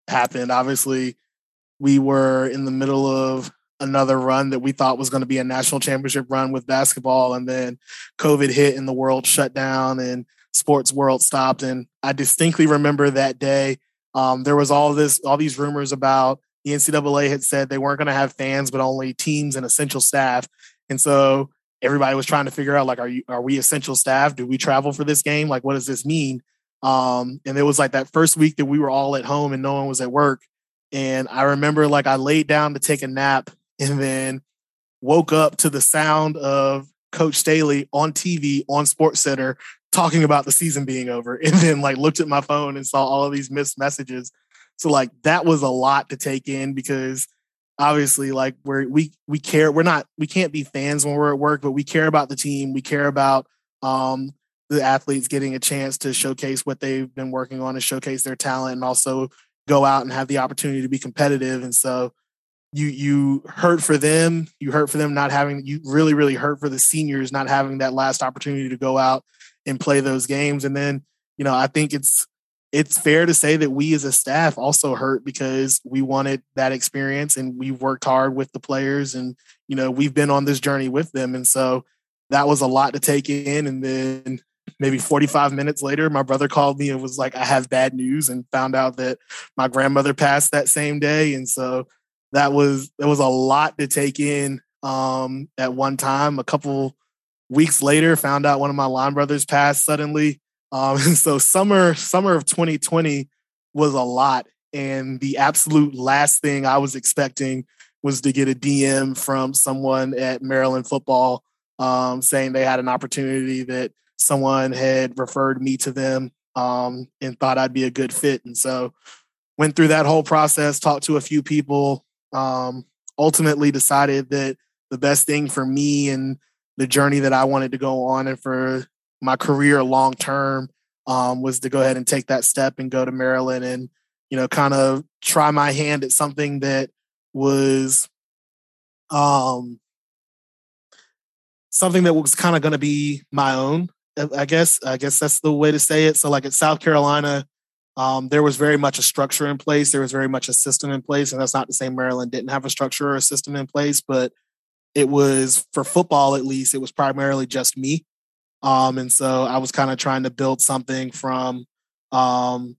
Speaker 5: happened. Obviously, we were in the middle of another run that we thought was going to be a national championship run with basketball. And then COVID hit and the world shut down and sports world stopped. And I distinctly remember that day. Um, there was all this, all these rumors about the N C double A had said they weren't going to have fans, but only teams and essential staff. And so everybody was trying to figure out, like, are you, are we essential staff? Do we travel for this game? Like, what does this mean? Um, and it was like that first week that we were all at home and no one was at work. And I remember, like, I laid down to take a nap and then woke up to the sound of Coach Staley on T V on SportsCenter talking about the season being over, and then like looked at my phone and saw all of these missed messages. So like that was a lot to take in, because obviously like we're, we, we care, we're not, we can't be fans when we're at work, but we care about the team. We care about um, the athletes getting a chance to showcase what they've been working on and showcase their talent, and also go out and have the opportunity to be competitive. And so you, you hurt for them, you hurt for them not having, you really, really hurt for the seniors not having that last opportunity to go out and play those games. And then, you know, I think it's, it's fair to say that we as a staff also hurt, because we wanted that experience and we've worked hard with the players, and, you know, we've been on this journey with them. And so that was a lot to take in. And then maybe forty-five minutes later, my brother called me and was like, I have bad news, and found out that my grandmother passed that same day. And so that was, that was a lot to take in um, at one time. A couple weeks later, found out one of my line brothers passed suddenly. Um, and so summer, summer of twenty twenty was a lot. And the absolute last thing I was expecting was to get a D M from someone at Maryland football um, saying they had an opportunity, that someone had referred me to them um, and thought I'd be a good fit. And so went through that whole process, talked to a few people, um, ultimately decided that the best thing for me and the journey that I wanted to go on and for my career long term um, was to go ahead and take that step and go to Maryland and, you know, kind of try my hand at something that was um, something that was kind of going to be my own. I guess, I guess that's the way to say it. So like at South Carolina, um, there was very much a structure in place. There was very much a system in place. And that's not to say Maryland didn't have a structure or a system in place, but it was, for football at least, it was primarily just me. Um, and so I was kind of trying to build something from um,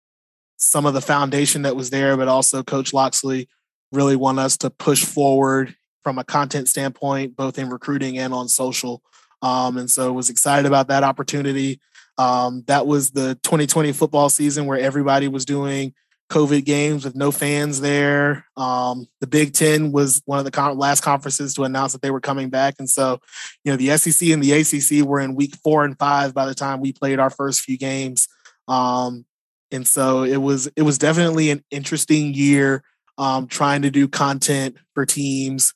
Speaker 5: some of the foundation that was there, but also Coach Loxley really wanted us to push forward from a content standpoint, both in recruiting and on social. Um, and so was excited about that opportunity. Um, that was the twenty twenty football season where everybody was doing COVID games with no fans there. Um, the Big Ten was one of the con- last conferences to announce that they were coming back. And so, you know, the S E C and the A C C were in week four and five by the time we played our first few games. Um, and so it was, it was definitely an interesting year um, trying to do content for teams,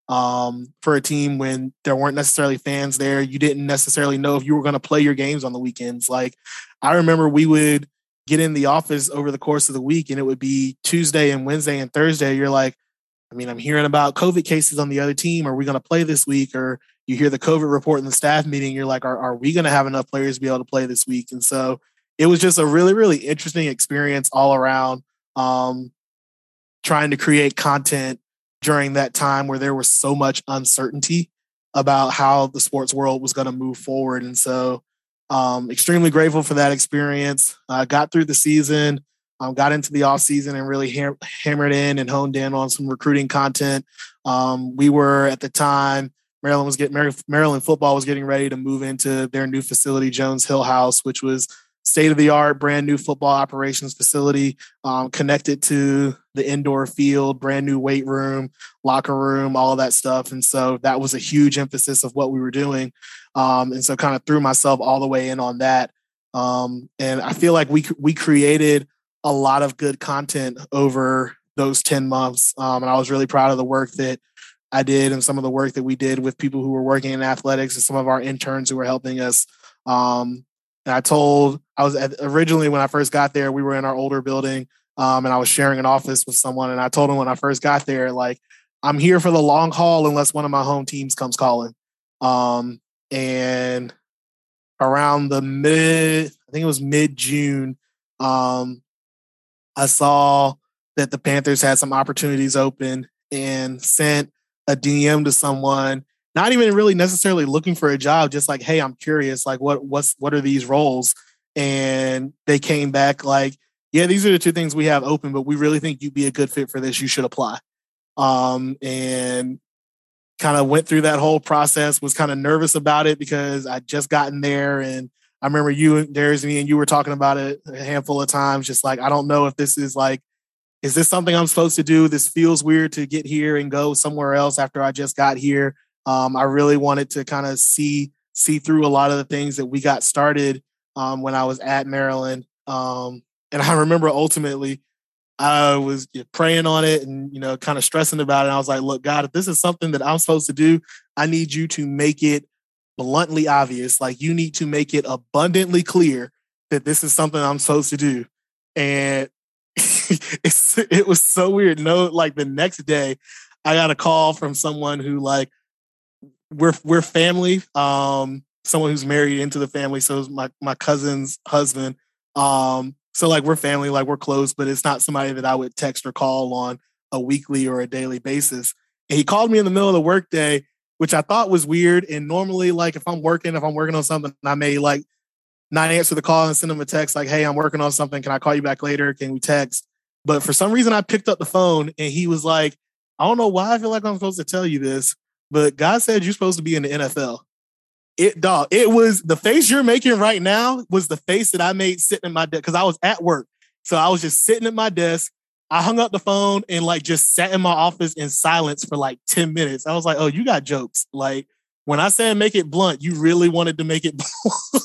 Speaker 5: um, for a team when there weren't necessarily fans there. You didn't necessarily know if you were going to play your games on the weekends. Like I remember we would get in the office over the course of the week and it would be Tuesday and Wednesday and Thursday. You're like, I mean, I'm hearing about COVID cases on the other team. Are we going to play this week? Or you hear the COVID report in the staff meeting. You're like, are, are we going to have enough players to be able to play this week? And so it was just a really, really interesting experience all around, um, trying to create content during that time where there was so much uncertainty about how the sports world was going to move forward. And so Um, extremely grateful for that experience. I uh, got through the season, um, got into the off season and really ham- hammered in and honed in on some recruiting content. Um, we were at the time, Maryland was getting Maryland football was getting ready to move into their new facility, Jones Hill House, which was state of the art, brand new football operations facility, um, connected to the indoor field, brand new weight room, locker room, all of that stuff. And so that was a huge emphasis of what we were doing. Um, and so kind of threw myself all the way in on that. Um, and I feel like we, we created a lot of good content over those ten months. Um, and I was really proud of the work that I did and some of the work that we did with people who were working in athletics and some of our interns who were helping us. Um, and I told, I was at, originally when I first got there, we were in our older building um, and I was sharing an office with someone. And I told him when I first got there, like, I'm here for the long haul unless one of my home teams comes calling. Um, and around the mid, I think it was mid June, um, I saw that the Panthers had some opportunities open and sent a D M to someone, not even really necessarily looking for a job, just like, hey, I'm curious, like what what's what are these roles? And they came back like, yeah, these are the two things we have open, but we really think you'd be a good fit for this. You should apply. Um, and kind of went through that whole process, was kind of nervous about it because I'd just gotten there. And I remember you, Darius, me and you were talking about it a handful of times, just like, I don't know if this is like, is this something I'm supposed to do? This feels weird to get here and go somewhere else after I just got here. Um, I really wanted to kind of see, see through a lot of the things that we got started um, when I was at Maryland. Um, and I remember ultimately I was praying on it and, you know, kind of stressing about it. And I was like, look, God, if this is something that I'm supposed to do, I need you to make it bluntly obvious. Like, you need to make it abundantly clear that this is something I'm supposed to do. And it's, it was so weird. No, like the next day I got a call from someone who like, we're, we're family. Um, someone who's married into the family. So it's my, my cousin's husband. Um, So like we're family, like we're close, but it's not somebody that I would text or call on a weekly or a daily basis. And he called me in the middle of the workday, which I thought was weird. And normally, like if I'm working, if I'm working on something, I may like not answer the call and send him a text like, hey, I'm working on something. Can I call you back later? Can we text? But for some reason, I picked up the phone and he was like, I don't know why I feel like I'm supposed to tell you this, but God said you're supposed to be in the N F L. It dog. It was the face you're making right now was the face that I made sitting in my desk because I was at work. So I was just sitting at my desk. I hung up the phone and like just sat in my office in silence for like ten minutes. I was like, oh, you got jokes. Like when I said make it blunt, you really wanted to make it blunt.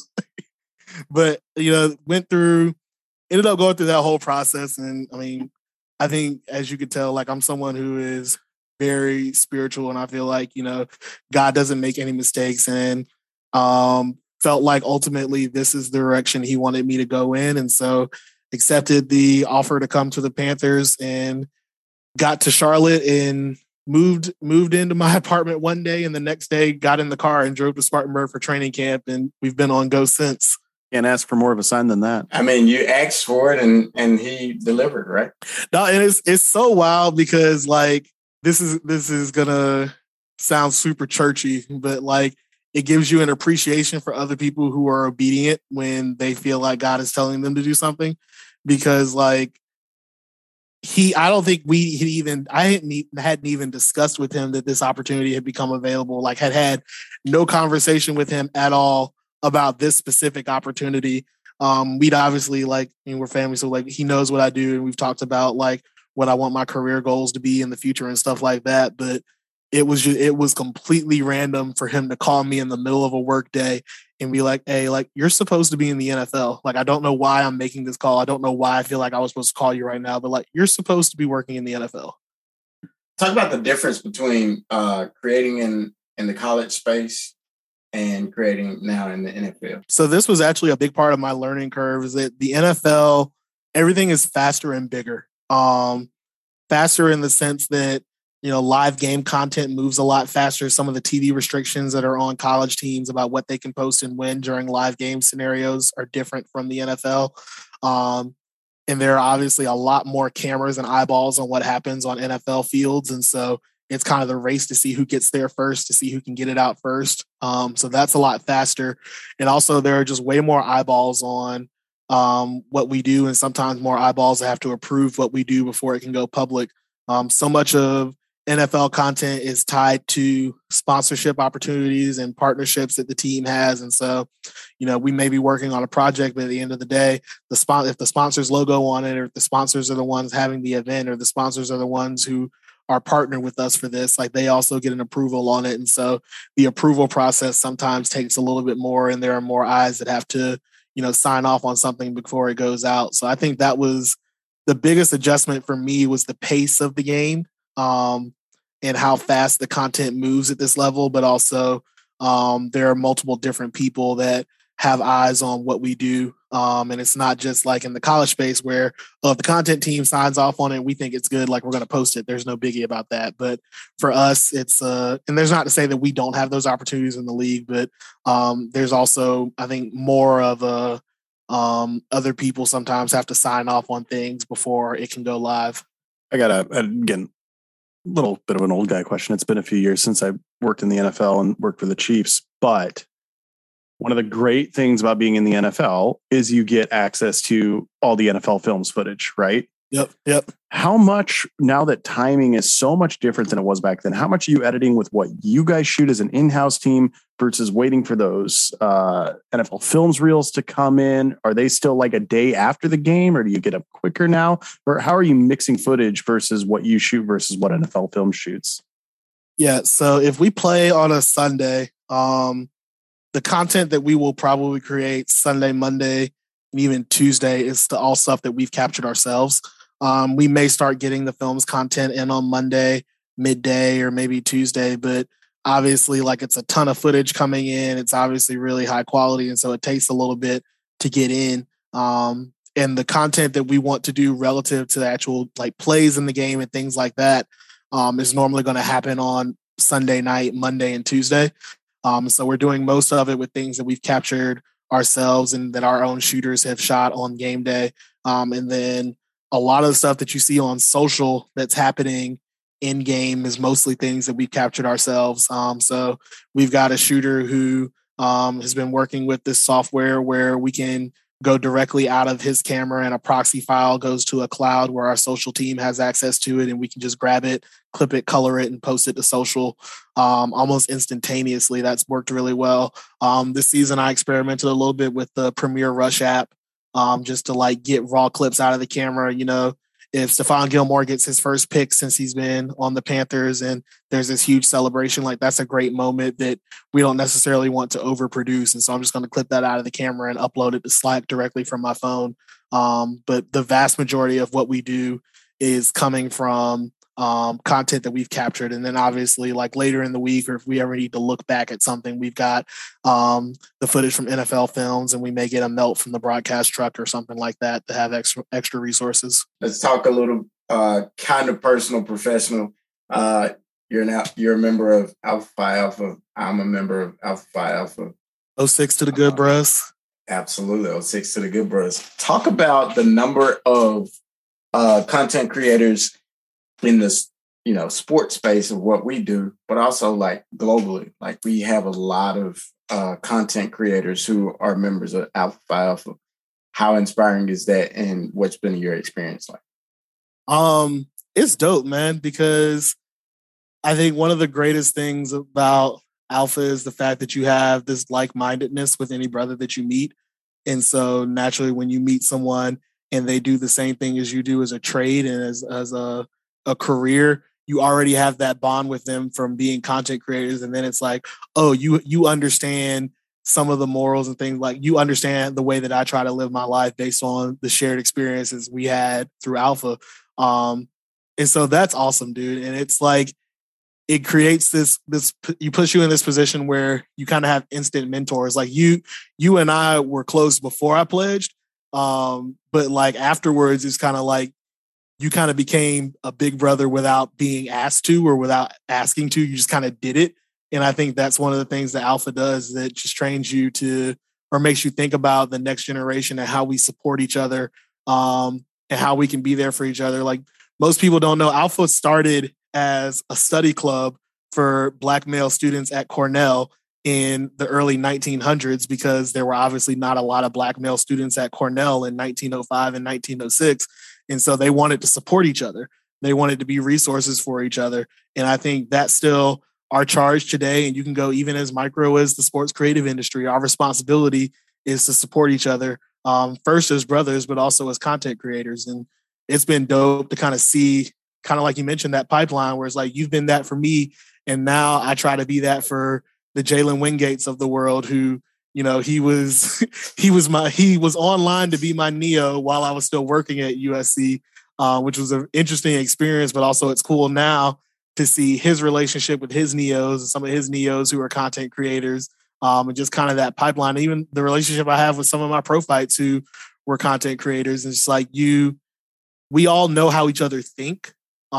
Speaker 5: But, you know, went through, ended up going through that whole process. And I mean, I think as you could tell, like I'm someone who is very spiritual and I feel like, you know, God doesn't make any mistakes. And Um, felt like ultimately this is the direction he wanted me to go in. And so accepted the offer to come to the Panthers and got to Charlotte and moved, moved into my apartment one day. And the next day got in the car and drove to Spartanburg for training camp. And we've been on go since.
Speaker 2: Can't ask for more of a sign than that.
Speaker 3: I mean, you asked for it and, and he delivered, right?
Speaker 5: No, and it's, it's so wild because like, this is, this is gonna sound super churchy, but like, it gives you an appreciation for other people who are obedient when they feel like God is telling them to do something. Because like he, I don't think we had even, I hadn't, hadn't even discussed with him that this opportunity had become available. Like had had no conversation with him at all about this specific opportunity. Um, we'd obviously like, I mean, we're family. So like he knows what I do. And we've talked about like what I want my career goals to be in the future and stuff like that. But it was just, it was completely random for him to call me in the middle of a work day and be like, hey, like you're supposed to be in the N F L. Like, I don't know why I'm making this call. I don't know why I feel like I was supposed to call you right now, but like, you're supposed to be working in the N F L.
Speaker 3: Talk about the difference between uh, creating in, in the college space and creating now in the N F L.
Speaker 5: So this was actually a big part of my learning curve is that the N F L, everything is faster and bigger. Um, faster in the sense that, you know, live game content moves a lot faster. Some of the T V restrictions that are on college teams about what they can post and when during live game scenarios are different from the N F L. Um, and there are obviously a lot more cameras and eyeballs on what happens on N F L fields. And so it's kind of the race to see who gets there first, to see who can get it out first. Um, so that's a lot faster. And also there are just way more eyeballs on um, what we do. And sometimes more eyeballs have to approve what we do before it can go public. Um, so much of N F L content is tied to sponsorship opportunities and partnerships that the team has. And so, you know, we may be working on a project, but at the end of the day, the spot, if the sponsor's logo on it, or if the sponsors are the ones having the event, or the sponsors are the ones who are partnered with us for this, like they also get an approval on it. And so the approval process sometimes takes a little bit more, and there are more eyes that have to, you know, sign off on something before it goes out. So I think that was the biggest adjustment for me, was the pace of the game. Um, and how fast the content moves at this level, but also um, there are multiple different people that have eyes on what we do. Um, and it's not just like in the college space where oh, if the content team signs off on it, we think it's good, like we're going to post it. There's no biggie about that. But for us, it's, uh, and there's not to say that we don't have those opportunities in the league, but um, there's also, I think, more of a, um, other people sometimes have to sign off on things before it can go live.
Speaker 2: I got a, again, little bit of an old guy question. It's been a few years since I worked in the N F L and worked for the Chiefs, but one of the great things about being in the N F L is you get access to all the N F L films footage, right?
Speaker 5: Yep. Yep.
Speaker 2: How much, now that timing is so much different than it was back then, how much are you editing with what you guys shoot as an in-house team versus waiting for those uh, N F L films reels to come in? Are they still like a day after the game, or do you get up quicker now? Or how are you mixing footage versus what you shoot versus what N F L film shoots?
Speaker 5: Yeah. So if we play on a Sunday, um, the content that we will probably create Sunday, Monday, and even Tuesday is the all stuff that we've captured ourselves. Um, we may start getting the film's content in on Monday, midday, or maybe Tuesday, but obviously, like, it's a ton of footage coming in. It's obviously really high quality, and so it takes a little bit to get in. Um, and the content that we want to do relative to the actual like plays in the game and things like that um, is normally going to happen on Sunday night, Monday, and Tuesday. Um, so we're doing most of it with things that we've captured ourselves and that our own shooters have shot on game day. Um, and then a lot of the stuff that you see on social that's happening in game is mostly things that we've captured ourselves. Um, so we've got a shooter who um, has been working with this software where we can go directly out of his camera and a proxy file goes to a cloud where our social team has access to it, and we can just grab it, clip it, color it, and post it to social um, almost instantaneously. That's worked really well. Um, this season, I experimented a little bit with the Premiere Rush app um, just to like get raw clips out of the camera. You know, if Stephon Gilmore gets his first pick since he's been on the Panthers and there's this huge celebration, like that's a great moment that we don't necessarily want to overproduce. And so I'm just going to clip that out of the camera and upload it to Slack directly from my phone. Um, but the vast majority of what we do is coming from um, content that we've captured. And then obviously like later in the week, or if we ever need to look back at something, we've got um, the footage from N F L films, and we may get a melt from the broadcast truck or something like that to have extra, extra resources.
Speaker 3: Let's talk a little uh, kind of personal, professional. Uh, you're now you're a member of Alpha Phi Alpha. I'm a member of Alpha Phi Alpha.
Speaker 5: oh six to the good uh, bros.
Speaker 3: Absolutely. oh six to the good bros. Talk about the number of uh, content creators in this, you know, sports space of what we do, but also like globally. Like we have a lot of uh, content creators who are members of Alpha Phi Alpha. How inspiring is that, and what's been your experience like?
Speaker 5: Um, it's dope, man, because I think one of the greatest things about Alpha is the fact that you have this like-mindedness with any brother that you meet. And so naturally, when you meet someone and they do the same thing as you do as a trade and as, as a, a career, you already have that bond with them from being content creators. And then it's like, oh, you, you understand some of the morals and things, like you understand the way that I try to live my life based on the shared experiences we had through Alpha. Um, and so that's awesome, dude. And it's like, it creates this, this, you push you in this position where you kind of have instant mentors. Like you, you and I were close before I pledged. Um, but like afterwards, it's kind of like, you kind of became a big brother without being asked to or without asking to. You just kind of did it. And I think that's one of the things that Alpha does, that just trains you to, or makes you think about the next generation and how we support each other um, and how we can be there for each other. Like most people don't know, Alpha started as a study club for Black male students at Cornell in the early nineteen hundreds, because there were obviously not a lot of Black male students at Cornell in nineteen oh five and nineteen oh six. And so they wanted to support each other. They wanted to be resources for each other. And I think that's still our charge today. And you can go even as micro as the sports creative industry. Our responsibility is to support each other, um, first as brothers, but also as content creators. And it's been dope to kind of see, kind of like you mentioned, that pipeline where it's like, you've been that for me. And now I try to be that for the Jalen Wingates of the world, who, you know, he was, he was my, he was online to be my Neo while I was still working at U S C, uh, which was an interesting experience, but also it's cool now to see his relationship with his Neos and some of his Neos who are content creators, um, and just kind of that pipeline. Even the relationship I have with some of my pro fights who were content creators. And it's like you, we all know how each other think.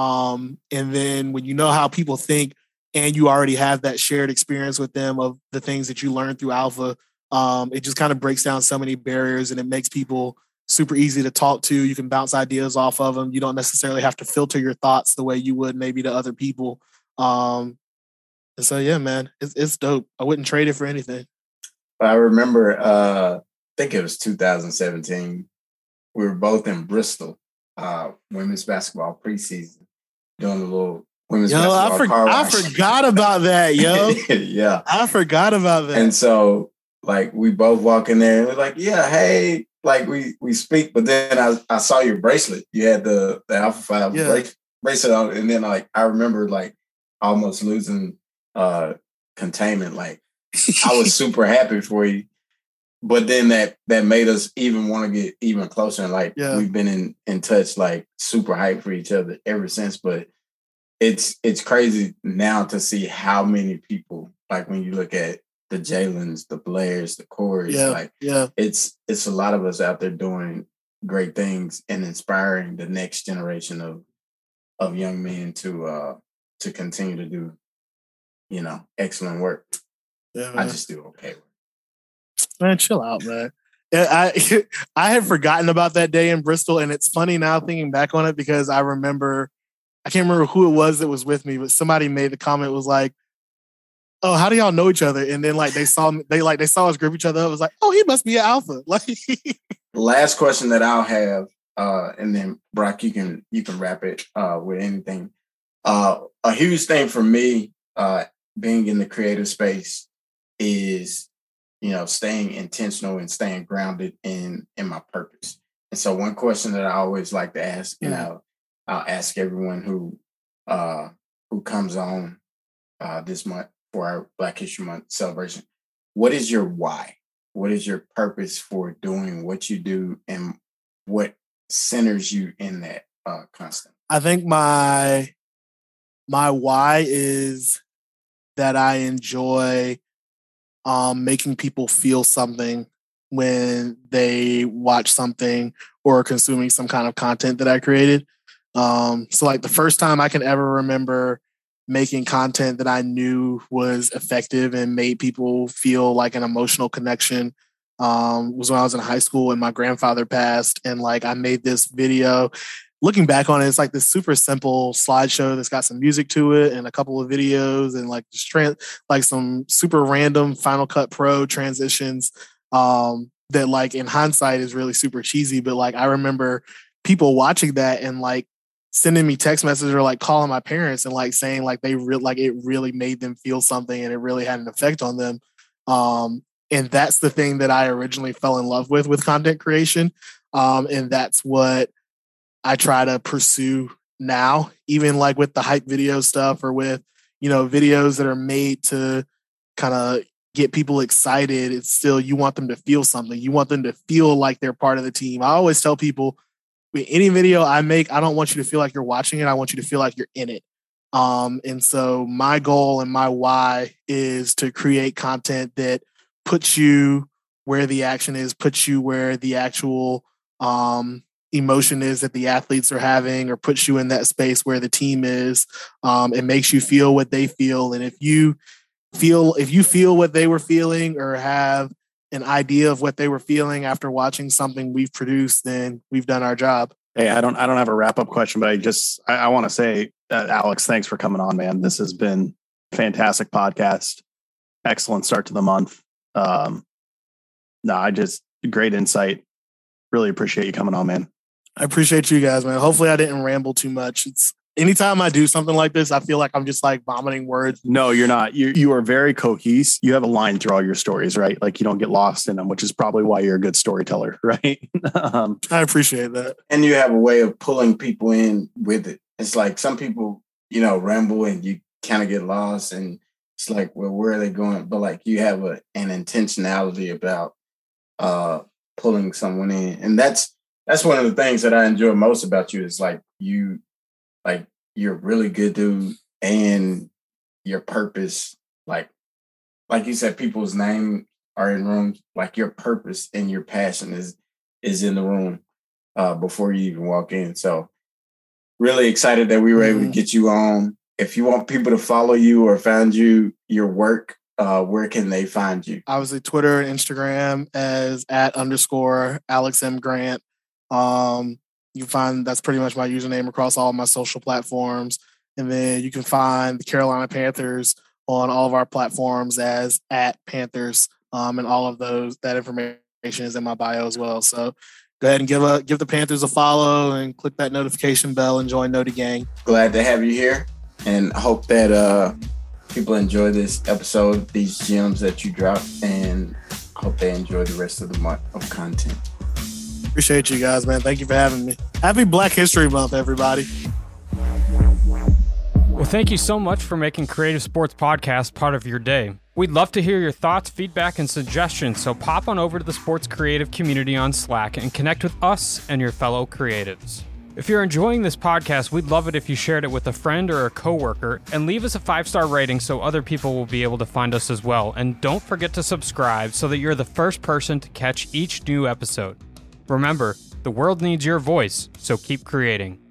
Speaker 5: Um, and then when you know how people think and you already have that shared experience with them of the things that you learned through Alpha, um, it just kind of breaks down so many barriers, and it makes people super easy to talk to. You can bounce ideas off of them. You don't necessarily have to filter your thoughts the way you would maybe to other people. Um, and so, yeah, man, it's, it's dope. I wouldn't trade it for anything.
Speaker 3: I remember, uh, I think it was two thousand seventeen. We were both in Bristol, uh, women's basketball preseason, doing a little women's
Speaker 5: yo,
Speaker 3: basketball
Speaker 5: I, for,
Speaker 3: car
Speaker 5: I
Speaker 3: wash.
Speaker 5: forgot about that, yo.
Speaker 3: Yeah.
Speaker 5: I forgot about that.
Speaker 3: And so, like, we both walk in there and we're like, yeah, hey, like, we we speak. But then I, I saw your bracelet. You had the, the Alpha five
Speaker 5: Yeah.
Speaker 3: bracelet, bracelet on. And then, like, I remember, like, almost losing uh, containment. Like, I was super happy for you. But then that that made us even want to get even closer. And, like,
Speaker 5: Yeah.
Speaker 3: we've been in, in touch, like, super hyped for each other ever since. But it's it's crazy now to see how many people, like, when you look at the Jalen's, the Blairs, the Corys,
Speaker 5: yeah,
Speaker 3: like,
Speaker 5: yeah.
Speaker 3: it's it's a lot of us out there doing great things and inspiring the next generation of of young men to uh to continue to do, you know, excellent work.
Speaker 5: Yeah,
Speaker 3: I
Speaker 5: man.
Speaker 3: just do okay with it.
Speaker 5: Man, chill out, man. Yeah, I I had forgotten about that day in Bristol, and it's funny now thinking back on it because I remember, I can't remember who it was that was with me, but somebody made the comment, was like, "Oh, how do y'all know each other?" And then like they saw they like they saw us group each other up. It was like, "Oh, he must be an alpha." Like,
Speaker 3: Last question that I'll have, uh, and then Brock, you can you can wrap it uh, with anything. Uh, a huge thing for me, uh, being in the creative space, is, you know, staying intentional and staying grounded in in my purpose. And so, one question that I always like to ask, and
Speaker 5: Mm.
Speaker 3: I'll I'll ask everyone who uh, who comes on uh, this month for our Black History Month celebration: what is your why? What is your purpose for doing what you do, and what centers you in that uh, constant?
Speaker 5: I think my my why is that I enjoy um, making people feel something when they watch something or consuming some kind of content that I created. Um, so like the first time I can ever remember making content that I knew was effective and made people feel like an emotional connection um, was when I was in high school and my grandfather passed. And like I made this video. Looking back on it, it's like this super simple slideshow that's got some music to it and a couple of videos and like just trans- like some super random Final Cut Pro transitions um, that like in hindsight is really super cheesy. But like I remember people watching that and like sending me text messages or like calling my parents and like saying like they re- like it really made them feel something and it really had an effect on them. Um, and that's the thing that I originally fell in love with with content creation. Um, and that's what I try to pursue now, even like with the hype video stuff or with, you know, videos that are made to kind of get people excited. It's still, you want them to feel something. You want them to feel like they're part of the team. I always tell people, with any video I make, I don't want you to feel like you're watching it. I want you to feel like you're in it. Um, and so my goal and my why is to create content that puts you where the action is, puts you where the actual um, emotion is that the athletes are having, or puts you in that space where the team is, um, and makes you feel what they feel. And if you feel, if you feel what they were feeling or have an idea of what they were feeling after watching something we've produced, then we've done our job.
Speaker 2: Hey, I don't, I don't have a wrap up question, but I just, I, I want to say, uh, Alex, thanks for coming on, man. This has been a fantastic podcast. Excellent start to the month. Um, no, I just, great insight. Really appreciate you coming on, man.
Speaker 5: I appreciate you guys, man. Hopefully I didn't ramble too much. It's anytime I do something like this, I feel like I'm just like vomiting words.
Speaker 2: No, you're not. You you are very cohesive. You have a line through all your stories, right? Like you don't get lost in them, which is probably why you're a good storyteller, right? um,
Speaker 5: I appreciate that.
Speaker 3: And you have a way of pulling people in with it. It's like some people, you know, ramble and you kind of get lost, and it's like, well, where are they going? But like you have a, an intentionality about uh, pulling someone in, and that's that's one of the things that I enjoy most about you. Is like you, like you're a really good dude, and your purpose, like like you said, people's name are in rooms. Like your purpose and your passion is is in the room uh, before you even walk in. So really excited that we were able to get you on. If you want people to follow you or find you, your work, uh, where can they find you?
Speaker 5: Obviously, Twitter and Instagram as at underscore Alex M. Grant. Um, you can find that's pretty much my username across all of my social platforms. And then you can find the Carolina Panthers on all of our platforms as at Panthers. Um, and all of those, that information is in my bio as well. So go ahead and give a give the Panthers a follow and click that notification bell and join Noti Gang.
Speaker 3: Glad to have you here, and I hope that uh, people enjoy this episode, these gems that you dropped, and I hope they enjoy the rest of the month of content.
Speaker 5: Appreciate you guys, man. Thank you for having me. Happy Black History Month, everybody.
Speaker 1: Well, thank you so much for making Creative Sports Podcast part of your day. We'd love to hear your thoughts, feedback, and suggestions, so pop on over to the sports creative community on Slack and connect with us and your fellow creatives. If you're enjoying this podcast, we'd love it if you shared it with a friend or a coworker, and leave us a five-star rating so other people will be able to find us as well. And don't forget to subscribe so that you're the first person to catch each new episode. Remember, the world needs your voice, so keep creating.